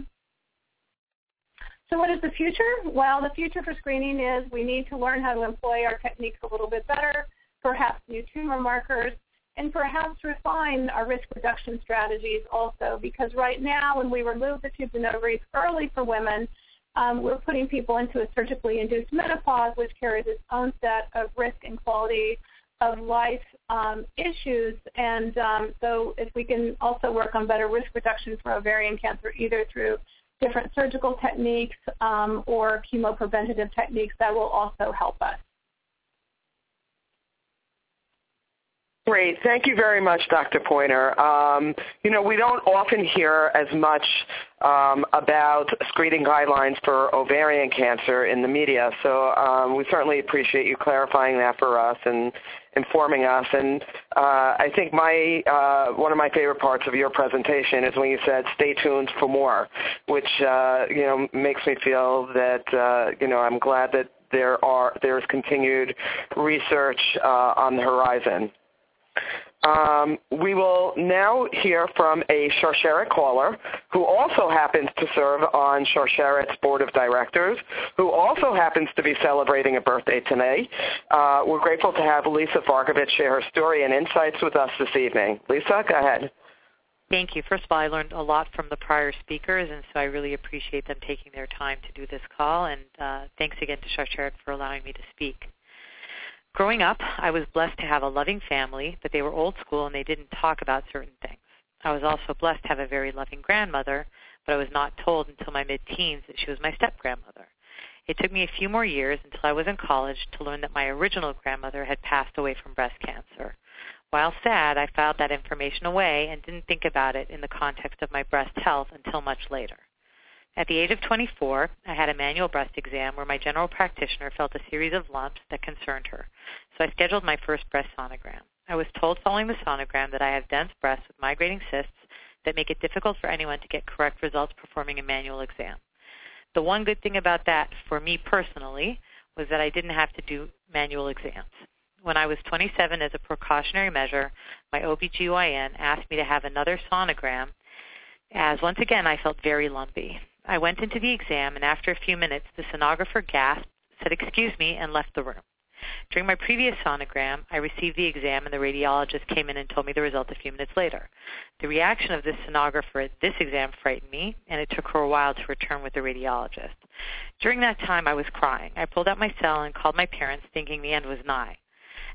So what is the future? Well, the future for screening is we need to learn how to employ our techniques a little bit better, perhaps new tumor markers, and perhaps refine our risk reduction strategies also, because right now when we remove the tubes and ovaries early for women, um, we're putting people into a surgically induced menopause, which carries its own set of risk and quality of life um, issues. And um, so if we can also work on better risk reduction for ovarian cancer, either through different surgical techniques um, or chemopreventative techniques, that will also help us. Great. Thank you very much, Doctor Pointer. Um, you know, we don't often hear as much um, about screening guidelines for ovarian cancer in the media, so um, we certainly appreciate you clarifying that for us and informing us. And uh, I think my uh, one of my favorite parts of your presentation is when you said, stay tuned for more, which, uh, you know, makes me feel that, uh, you know, I'm glad that there are there's continued research uh, on the horizon. Um, we will now hear from a Sharsheret caller who also happens to serve on Sharsheret's board of directors, who also happens to be celebrating a birthday today. Uh, we're grateful to have Lisa Vargovich share her story and insights with us this evening. Lisa, go ahead. Thank you. First of all, I learned a lot from the prior speakers, and so I really appreciate them taking their time to do this call, and uh, thanks again to Sharsheret for allowing me to speak. Growing up, I was blessed to have a loving family, but they were old school and they didn't talk about certain things. I was also blessed to have a very loving grandmother, but I was not told until my mid-teens that she was my step-grandmother. It took me a few more years until I was in college to learn that my original grandmother had passed away from breast cancer. While sad, I filed that information away and didn't think about it in the context of my breast health until much later. At the age of twenty-four, I had a manual breast exam where my general practitioner felt a series of lumps that concerned her, so I scheduled my first breast sonogram. I was told following the sonogram that I have dense breasts with migrating cysts that make it difficult for anyone to get correct results performing a manual exam. The one good thing about that, for me personally, was that I didn't have to do manual exams. When I was twenty-seven, as a precautionary measure, my O B G Y N asked me to have another sonogram, as once again I felt very lumpy. I went into the exam, and after a few minutes, the sonographer gasped, said, "Excuse me," and left the room. During my previous sonogram, I received the exam, and the radiologist came in and told me the result a few minutes later. The reaction of this sonographer at this exam frightened me, and it took her a while to return with the radiologist. During that time, I was crying. I pulled out my cell and called my parents, thinking the end was nigh.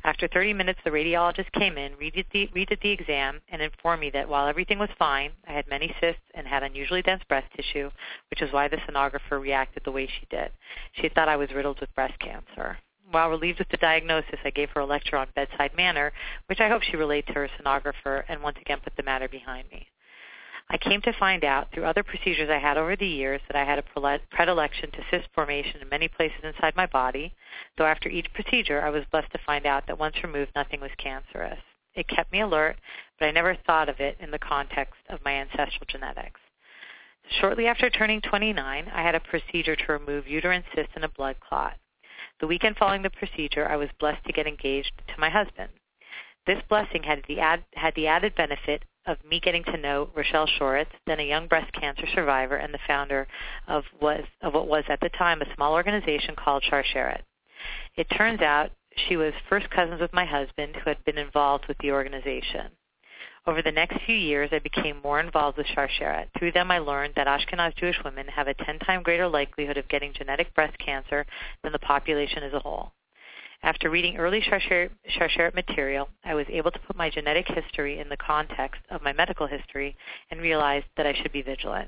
After thirty minutes, the radiologist came in, redid the, redid the exam, and informed me that while everything was fine, I had many cysts and had unusually dense breast tissue, which is why the sonographer reacted the way she did. She thought I was riddled with breast cancer. While relieved with the diagnosis, I gave her a lecture on bedside manner, which I hope she relayed to her sonographer and once again put the matter behind me. I came to find out through other procedures I had over the years that I had a predilection to cyst formation in many places inside my body, though after each procedure I was blessed to find out that once removed nothing was cancerous. It kept me alert, but I never thought of it in the context of my ancestral genetics. Shortly after turning twenty-nine, I had a procedure to remove uterine cyst and a blood clot. The weekend following the procedure, I was blessed to get engaged to my husband. This blessing had the, ad, had the added benefit of me getting to know Rochelle Shoritz, then a young breast cancer survivor and the founder of, was, of what was at the time a small organization called Sharsheret. It turns out she was first cousins with my husband, who had been involved with the organization. Over the next few years, I became more involved with Sharsheret. Through them, I learned that Ashkenaz Jewish women have a ten-time greater likelihood of getting genetic breast cancer than the population as a whole. After reading early Sharsheret material, I was able to put my genetic history in the context of my medical history and realized that I should be vigilant.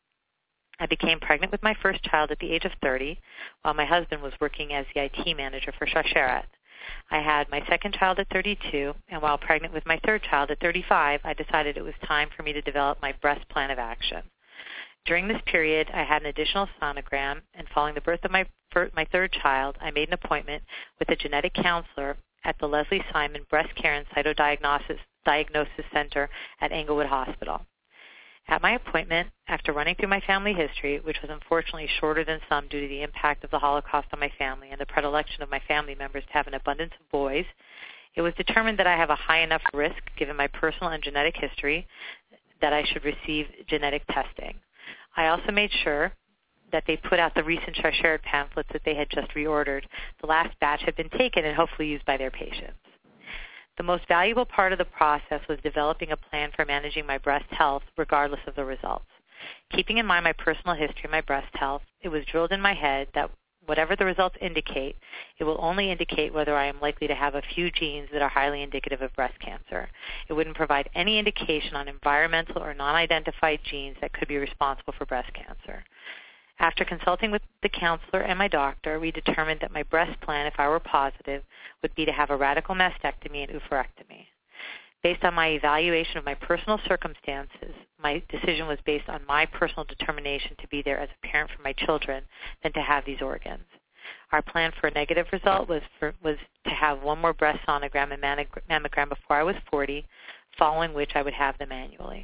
I became pregnant with my first child at the age of thirty, while my husband was working as the I T manager for Sharsheret. I had my second child at thirty-two, and while pregnant with my third child at thirty-five, I decided it was time for me to develop my breast plan of action. During this period, I had an additional sonogram, and following the birth of my, my third child, I made an appointment with a genetic counselor at the Leslie Simon Breast Care and Cytodiagnosis Diagnosis Center at Englewood Hospital. At my appointment, after running through my family history, which was unfortunately shorter than some due to the impact of the Holocaust on my family and the predilection of my family members to have an abundance of boys, it was determined that I have a high enough risk, given my personal and genetic history, that I should receive genetic testing. I also made sure that they put out the recent Sharsheret pamphlets that they had just reordered. The last batch had been taken and hopefully used by their patients. The most valuable part of the process was developing a plan for managing my breast health regardless of the results. Keeping in mind my personal history of my breast health, it was drilled in my head that whatever the results indicate, it will only indicate whether I am likely to have a few genes that are highly indicative of breast cancer. It wouldn't provide any indication on environmental or non-identified genes that could be responsible for breast cancer. After consulting with the counselor and my doctor, we determined that my breast plan, if I were positive, would be to have a radical mastectomy and oophorectomy. Based on my evaluation of my personal circumstances, my decision was based on my personal determination to be there as a parent for my children than to have these organs. Our plan for a negative result was for, was to have one more breast sonogram and mammogram before I was forty, following which I would have them annually.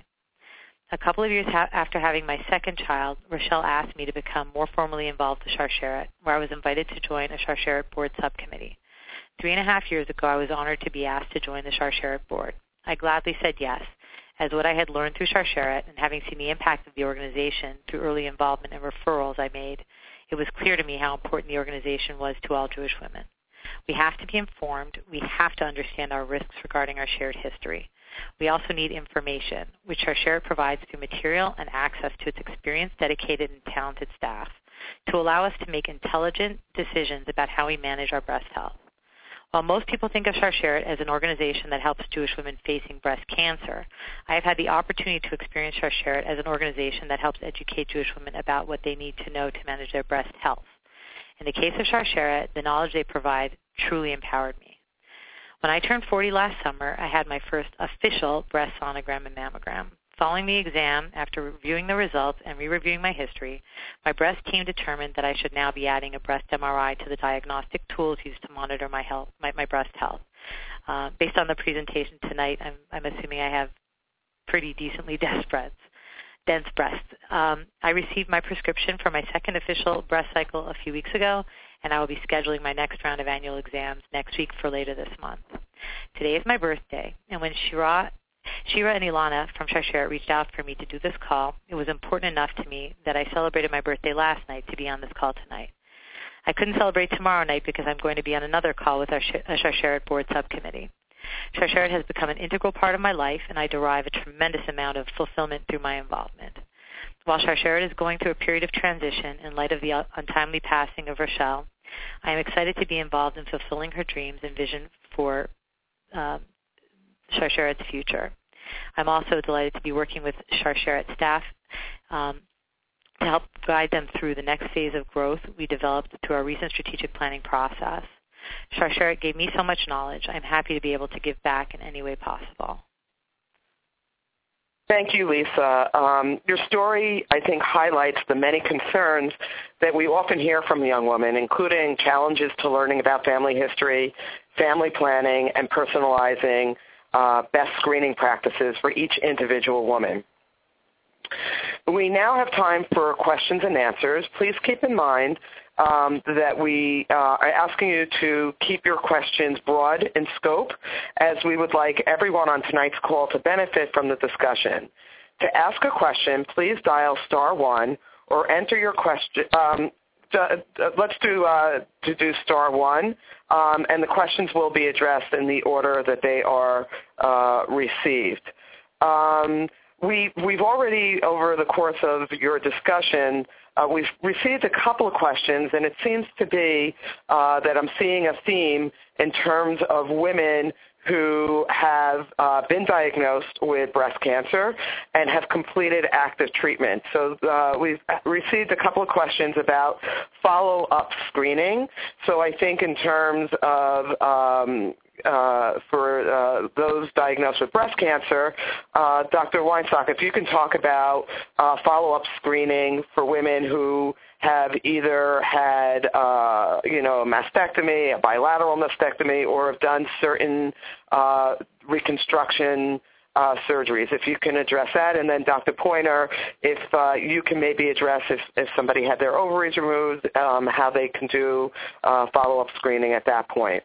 A couple of years ha- after having my second child, Rochelle asked me to become more formally involved with Sharsheret, where I was invited to join a Sharsheret board subcommittee. Three and a half years ago, I was honored to be asked to join the Sharsheret board. I gladly said yes, as what I had learned through Sharsheret and having seen the impact of the organization through early involvement and referrals I made, it was clear to me how important the organization was to all Jewish women. We have to be informed. We have to understand our risks regarding our shared history. We also need information, which Sharsheret provides through material and access to its experienced, dedicated, and talented staff, to allow us to make intelligent decisions about how we manage our breast health. While most people think of Sharsheret as an organization that helps Jewish women facing breast cancer, I have had the opportunity to experience Sharsheret as an organization that helps educate Jewish women about what they need to know to manage their breast health. In the case of Sharsheret, the knowledge they provide truly empowered me. When I turned forty last summer, I had my first official breast sonogram and mammogram. Following the exam, after reviewing the results and re-reviewing my history, my breast team determined that I should now be adding a breast M R I to the diagnostic tools used to monitor my health, my, my breast health. Uh, based on the presentation tonight, I'm, I'm assuming I have pretty decently dense breasts. Dense breasts. Um, I received my prescription for my second official breast cycle a few weeks ago, and I will be scheduling my next round of annual exams next week for later this month. Today is my birthday, and when Shira, Shira and Ilana from Sharsheret reached out for me to do this call, it was important enough to me that I celebrated my birthday last night to be on this call tonight. I couldn't celebrate tomorrow night because I'm going to be on another call with our Sharsheret board subcommittee. Sharsheret has become an integral part of my life, and I derive a tremendous amount of fulfillment through my involvement. While Sharsheret is going through a period of transition in light of the untimely passing of Rochelle, I am excited to be involved in fulfilling her dreams and vision for um, Sharsheret future. I'm also delighted to be working with Sharsheret staff um, to help guide them through the next phase of growth we developed through our recent strategic planning process. Sharsheret gave me so much knowledge. I'm happy to be able to give back in any way possible. Thank you, Lisa. Um, your story, I think, highlights the many concerns that we often hear from young women, including challenges to learning about family history, family planning, and personalizing uh, best screening practices for each individual woman. We now have time for questions and answers. Please keep in mind Um, that we uh, are asking you to keep your questions broad in scope, as we would like everyone on tonight's call to benefit from the discussion. To ask a question, please dial star one or enter your question. Um, d- d- let's do uh, to do star one, um, and the questions will be addressed in the order that they are uh, received. Um, we, we've already, over the course of your discussion, Uh, we've received a couple of questions, and it seems to be uh, that I'm seeing a theme in terms of women who have uh, been diagnosed with breast cancer and have completed active treatment. So uh, we've received a couple of questions about follow-up screening. So I think in terms of um, Uh, for uh, those diagnosed with breast cancer, uh, Doctor Weinstock, if you can talk about uh, follow-up screening for women who have either had, uh, you know, a mastectomy, a bilateral mastectomy, or have done certain uh, reconstruction uh, surgeries. If you can address that, and then Doctor Pointer, if uh, you can maybe address if, if somebody had their ovaries removed, um, how they can do uh, follow-up screening at that point.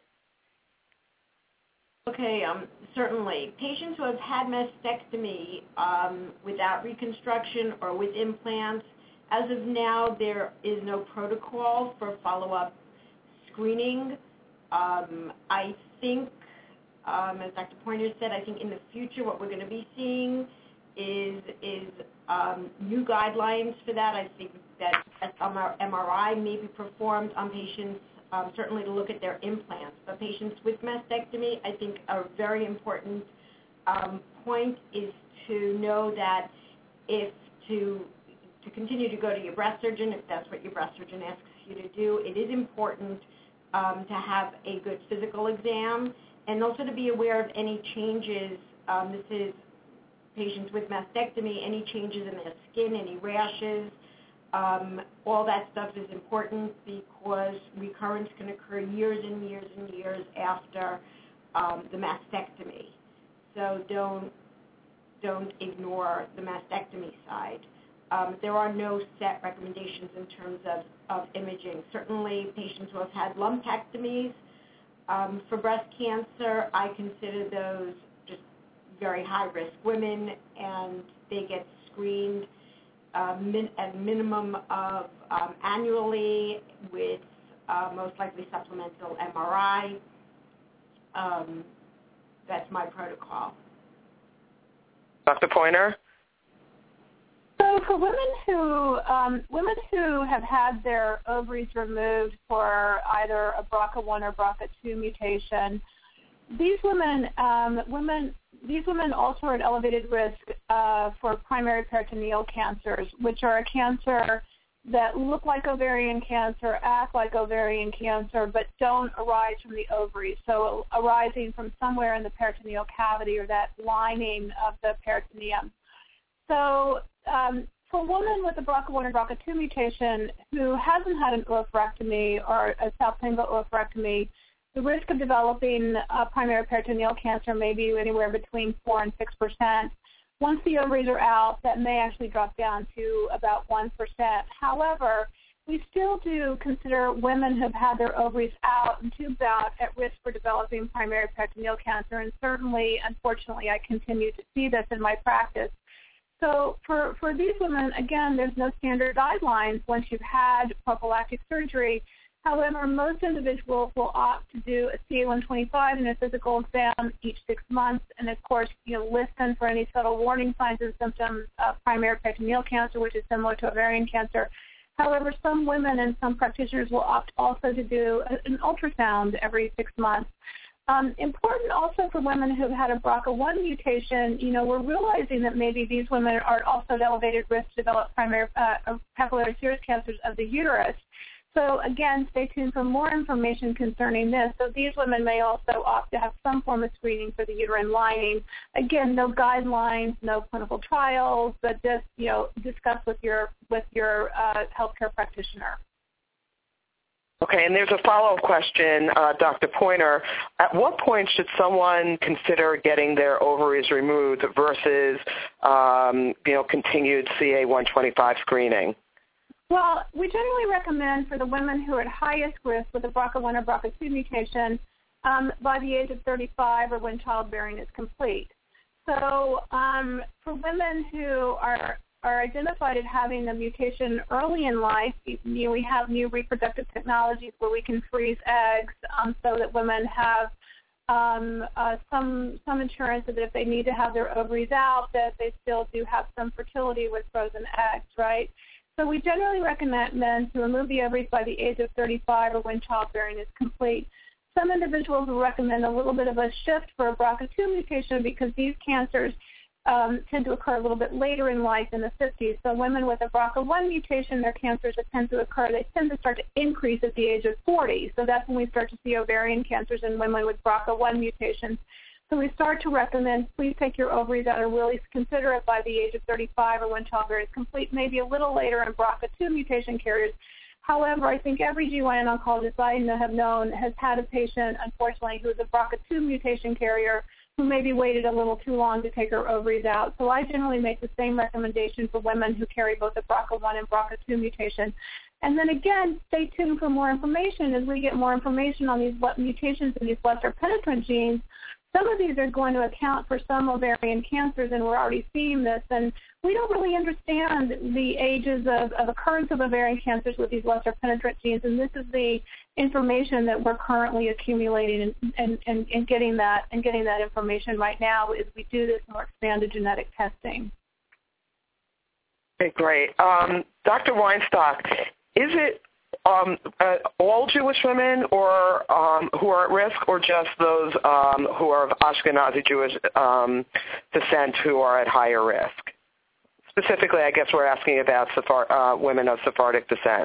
Okay, um, certainly. Patients who have had mastectomy um, without reconstruction or with implants, as of now, there is no protocol for follow-up screening. Um, I think, um, as Doctor Pointer said, I think in the future what we're going to be seeing is, is um, new guidelines for that. I think that M R I may be performed on patients, Um, certainly to look at their implants. But patients with mastectomy, I think a very important um, point is to know that if to to continue to go to your breast surgeon, if that's what your breast surgeon asks you to do, it is important um, to have a good physical exam and also to be aware of any changes. Um, this is patients with mastectomy, any changes in their skin, any rashes. Um, all that stuff is important because recurrence can occur years and years and years after um, the mastectomy. So don't don't ignore the mastectomy side. Um, there are no set recommendations in terms of, of imaging. Certainly, patients who have had lumpectomies um, for breast cancer, I consider those just very high-risk women, and they get screened Uh, min, at a minimum of um, annually with uh, most likely supplemental M R I. Um, that's my protocol. Doctor Pointer? So for women who um, women who have had their ovaries removed for either a B R C A one or B R C A two mutation, these women um, women These women also are at elevated risk uh, for primary peritoneal cancers, which are a cancer that look like ovarian cancer, act like ovarian cancer, but don't arise from the ovaries. So arising from somewhere in the peritoneal cavity or that lining of the peritoneum. So um, for a woman with a B R C A one or B R C A two mutation who hasn't had an oophorectomy or a salpingo oophorectomy, the risk of developing uh, primary peritoneal cancer may be anywhere between four and six percent. Once the ovaries are out, that may actually drop down to about one percent. However, we still do consider women who have had their ovaries out and tubed out at risk for developing primary peritoneal cancer, and certainly, unfortunately, I continue to see this in my practice. So for, for these women, again, there's no standard guidelines once you've had prophylactic surgery. However, most individuals will opt to do a C A one twenty-five and a physical exam each six months, and of course, you know, listen for any subtle warning signs and symptoms of primary peritoneal cancer, which is similar to ovarian cancer. However, some women and some practitioners will opt also to do an ultrasound every six months. Um, important also for women who've had a B R C A one mutation, you know, we're realizing that maybe these women are also at elevated risk to develop primary uh, papillary serous cancers of the uterus. So again, stay tuned for more information concerning this. So these women may also opt to have some form of screening for the uterine lining. Again, no guidelines, no clinical trials, but just, you know, discuss with your with your uh, healthcare practitioner. Okay, and there's a follow-up question, uh, Doctor Pointer. At what point should someone consider getting their ovaries removed versus, um, you know, continued C A one twenty-five screening? Well, we generally recommend for the women who are at highest risk with a B R C A one or B R C A two mutation um, by the age of thirty-five or when childbearing is complete. So um, for women who are are identified as having the mutation early in life, you know, we have new reproductive technologies where we can freeze eggs um, so that women have um, uh, some some assurance that if they need to have their ovaries out, that they still do have some fertility with frozen eggs, right? So we generally recommend men to remove the ovaries by the age of thirty-five or when childbearing is complete. Some individuals will recommend a little bit of a shift for a B R C A two mutation because these cancers um, tend to occur a little bit later in life in the fifties. So women with a B R C A one mutation, their cancers that tend to occur, they tend to start to increase at the age of forty. So that's when we start to see ovarian cancers in women with B R C A one mutations. So we start to recommend please take your ovaries out or really consider it by the age of thirty-five or when childbearing is complete, maybe a little later in B R C A two mutation carriers. However, I think every G Y N oncologist I have known has had a patient, unfortunately, who is a B R C A two mutation carrier who maybe waited a little too long to take her ovaries out. So I generally make the same recommendation for women who carry both a B R C A one and B R C A two mutation. And then again, stay tuned for more information as we get more information on these mutations in these lesser penetrant genes. Some of these are going to account for some ovarian cancers, and we're already seeing this. And we don't really understand the ages of, of occurrence of ovarian cancers with these lesser penetrant genes, and this is the information that we're currently accumulating and, and, and, and getting that and getting that information right now as we do this more expanded genetic testing. Okay, great. Um, Doctor Weinstock, is it Um, uh, all Jewish women or um, who are at risk, or just those um, who are of Ashkenazi Jewish um, descent who are at higher risk? Specifically, I guess we're asking about Sephard- uh, women of Sephardic descent.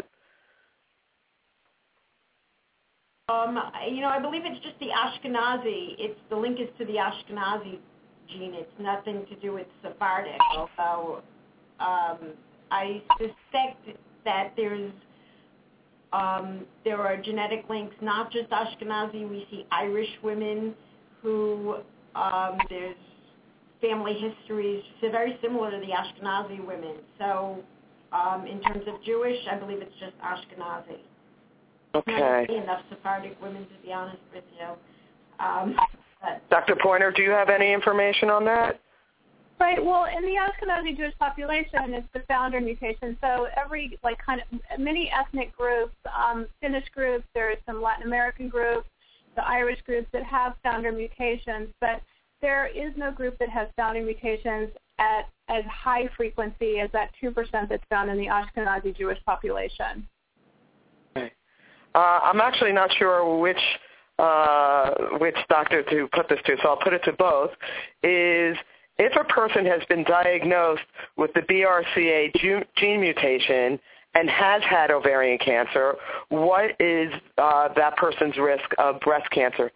Um, you know, I believe it's just the Ashkenazi. It's the link is to the Ashkenazi gene. It's nothing to do with Sephardic. Although um, I suspect that there's Um, there are genetic links, not just Ashkenazi. We see Irish women who um, there's family histories so very similar to the Ashkenazi women. So um, in terms of Jewish, I believe it's just Ashkenazi. Okay. Not really enough Sephardic women, to be honest with you. Um, but, Doctor Pointer, do you have any information on that? Right. Well, in the Ashkenazi Jewish population, it's the founder mutation. So every, like, kind of many ethnic groups, um, Finnish groups, there's some Latin American groups, the Irish groups that have founder mutations, but there is no group that has founder mutations at as high frequency as that two percent that's found in the Ashkenazi Jewish population. Okay. Uh, I'm actually not sure which uh, which doctor to put this to, so I'll put it to both. Is if a person has been diagnosed with the B R C A gene mutation and has had ovarian cancer, what is uh, that person's risk of breast cancer?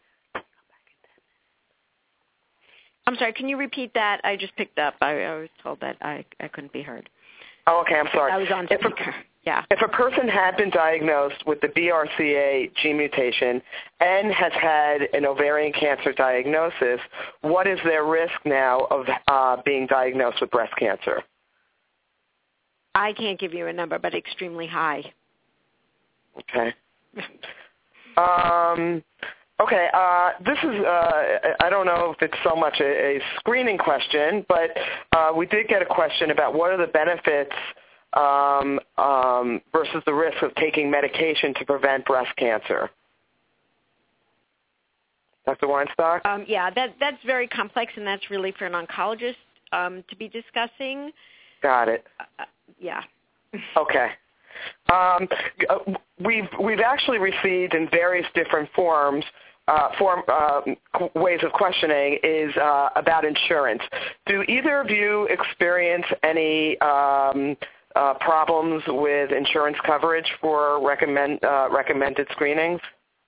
I'm sorry, can you repeat that? I just picked up. I, I was told that I, I couldn't be heard. Oh, okay, I'm sorry. I was on speaker. Yeah. If a person had been diagnosed with the B R C A gene mutation and has had an ovarian cancer diagnosis, what is their risk now of uh, being diagnosed with breast cancer? I can't give you a number, but extremely high. Okay. um, okay, uh, this is, uh, I don't know if it's so much a, a screening question, but uh, we did get a question about what are the benefits Um, um, versus the risk of taking medication to prevent breast cancer. Doctor Weinstock? Um, yeah, that, that's very complex, and that's really for an oncologist um, to be discussing. Got it. Uh, yeah. Okay. Um, we've, we've actually received in various different forms uh, form, uh, ways of questioning is uh, about insurance. Do either of you experience any um, uh, problems with insurance coverage for recommend, uh, recommended screenings?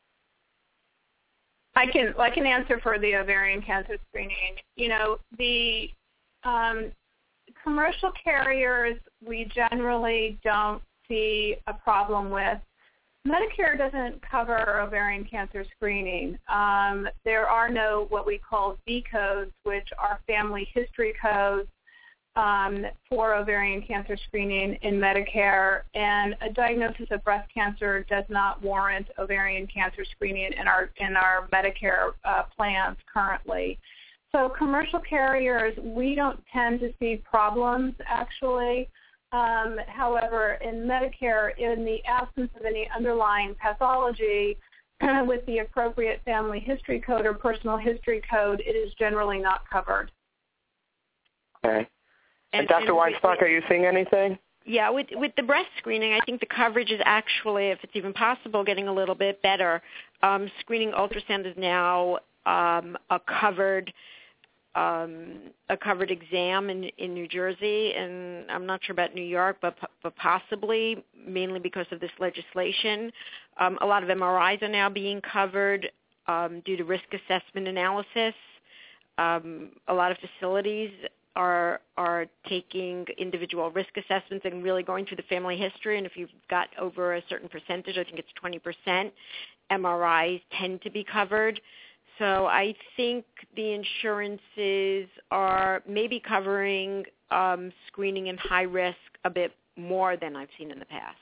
I can I can answer for the ovarian cancer screening. You know, the um, commercial carriers we generally don't see a problem with. Medicare doesn't cover ovarian cancer screening. Um, there are no what we call V codes, which are family history codes um, for ovarian cancer screening in Medicare, and a diagnosis of breast cancer does not warrant ovarian cancer screening in our in our Medicare uh, plans currently. So commercial carriers, we don't tend to see problems actually. Um, however, in Medicare, in the absence of any underlying pathology, with the appropriate family history code or personal history code, it is generally not covered. Okay. And, and Doctor Weinstock, are you seeing anything? Yeah, with with the breast screening, I think the coverage is actually, if it's even possible, getting a little bit better. Um, screening ultrasound is now um, a covered Um, a covered exam in, in New Jersey, and I'm not sure about New York, but, but possibly, mainly because of this legislation. Um, a lot of M R Is are now being covered um, due to risk assessment analysis. Um, a lot of facilities are are taking individual risk assessments and really going through the family history, and if you've got over a certain percentage, I think it's twenty percent, M R Is tend to be covered. So I think the insurances are maybe covering um, screening in high risk a bit more than I've seen in the past.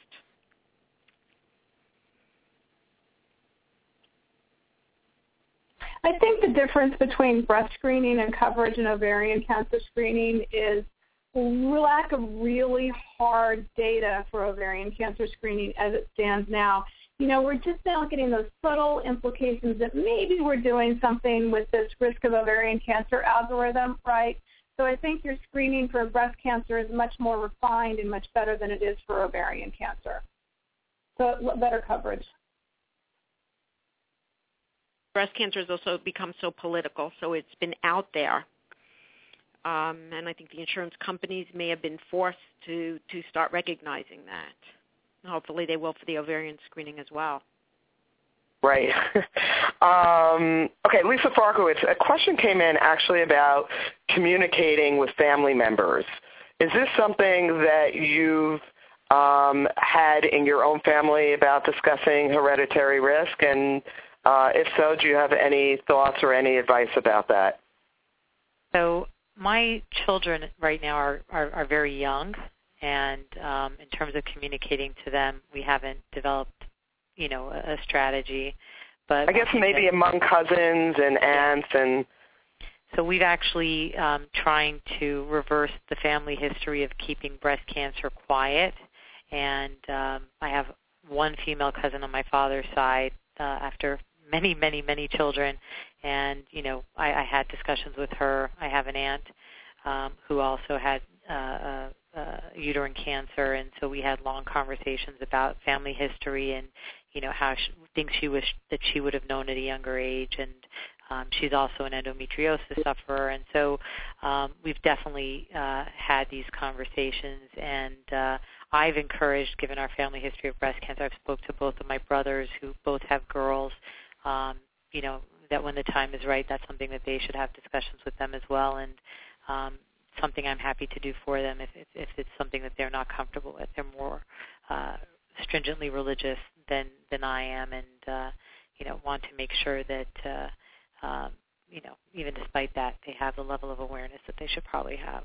I think the difference between breast screening and coverage and ovarian cancer screening is lack of really hard data for ovarian cancer screening as it stands now. You know, we're just now getting those subtle implications that maybe we're doing something with this risk of ovarian cancer algorithm, right? So I think your screening for breast cancer is much more refined and much better than it is for ovarian cancer. So better coverage. Breast cancer has also become so political, so it's been out there. Um, and I think the insurance companies may have been forced to, to start recognizing that. Hopefully they will for the ovarian screening as well. Right. um, okay, Lisa Farkowitz, a question came in actually about communicating with family members. Is this something that you've um, had in your own family about discussing hereditary risk? And uh, if so, do you have any thoughts or any advice about that? So my children right now are, are, are very young. And um, in terms of communicating to them, we haven't developed, you know, a, a strategy. But I guess maybe that, among cousins and aunts and. So we've actually um, trying to reverse the family history of keeping breast cancer quiet. And um, I have one female cousin on my father's side uh, after many, many, many children. And, you know, I, I had discussions with her. I have an aunt um, who also had uh, uh, uh, uterine cancer, and so we had long conversations about family history and, you know, how she, things she wish that she would have known at a younger age. And um, she's also an endometriosis sufferer, and so um, we've definitely uh, had these conversations. And uh, I've encouraged, given our family history of breast cancer, I've spoke to both of my brothers who both have girls, um, you know, that when the time is right, that's something that they should have discussions with them as well. And um, something I'm happy to do for them if, if, if it's something that they're not comfortable with. They're more uh, stringently religious than, than I am, and uh, you know, want to make sure that uh, um, you know, even despite that, they have the level of awareness that they should probably have.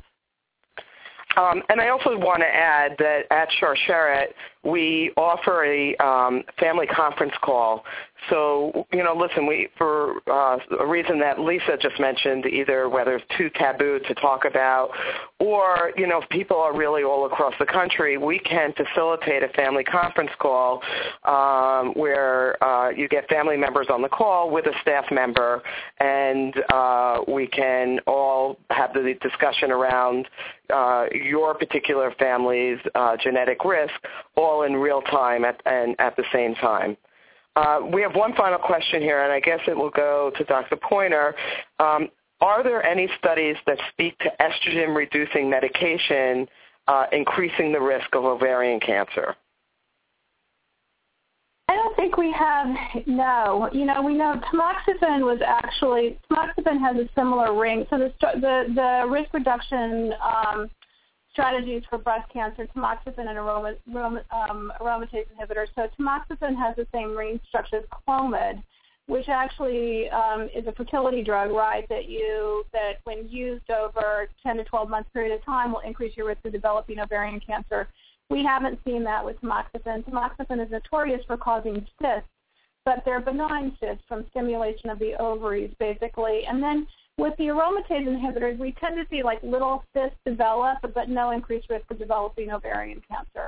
Um, and I also want to add that at Sharsheret, we offer a um, family conference call. So, you know, listen, we for uh, a reason that Lisa just mentioned, either whether it's too taboo to talk about or, you know, if people are really all across the country, we can facilitate a family conference call um, where uh, you get family members on the call with a staff member, and uh, we can all have the discussion around uh, your particular family's uh, genetic risk all in real time at, and at the same time. Uh, we have one final question here, and I guess it will go to Doctor Pointer. Um, are there any studies that speak to estrogen-reducing medication uh, increasing the risk of ovarian cancer? I don't think we have, no. You know, we know tamoxifen was actually, tamoxifen has a similar ring. So the, the, the risk reduction um, strategies for breast cancer, tamoxifen and aroma, aroma, um, aromatase inhibitors. So tamoxifen has the same ring structure as Clomid, which actually um, is a fertility drug, right, that you, that when used over ten to twelve month period of time will increase your risk of developing ovarian cancer. We haven't seen that with tamoxifen. Tamoxifen is notorious for causing cysts, but they're benign cysts from stimulation of the ovaries, basically. And then with the aromatase inhibitors, we tend to see like little cysts develop, but no increased risk of developing ovarian cancer.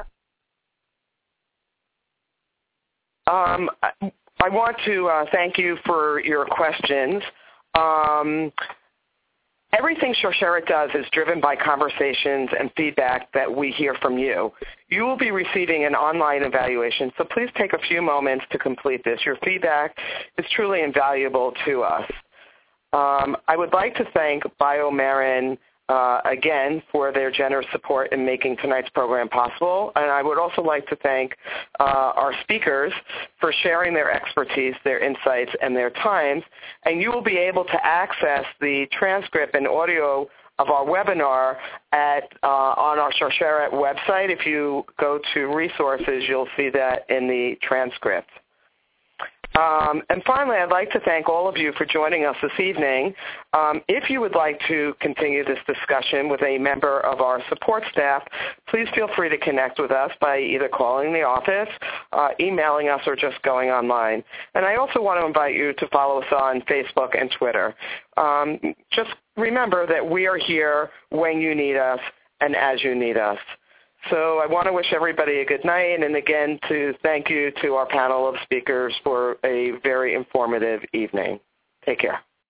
Um, I want to uh, thank you for your questions. Um, Everything Sharsheret does is driven by conversations and feedback that we hear from you. You will be receiving an online evaluation, so please take a few moments to complete this. Your feedback is truly invaluable to us. Um, I would like to thank BioMarin uh, again for their generous support in making tonight's program possible, and I would also like to thank uh, our speakers for sharing their expertise, their insights, and their times, and you will be able to access the transcript and audio of our webinar at uh, on our Sharsheret website. If you go to resources, you'll see that in the transcript. Um, and finally, I'd like to thank all of you for joining us this evening. Um, if you would like to continue this discussion with a member of our support staff, please feel free to connect with us by either calling the office, uh, emailing us, or just going online. And I also want to invite you to follow us on Facebook and Twitter. Um, just remember that we are here when you need us and as you need us. So I want to wish everybody a good night, and again to thank you to our panel of speakers for a very informative evening. Take care.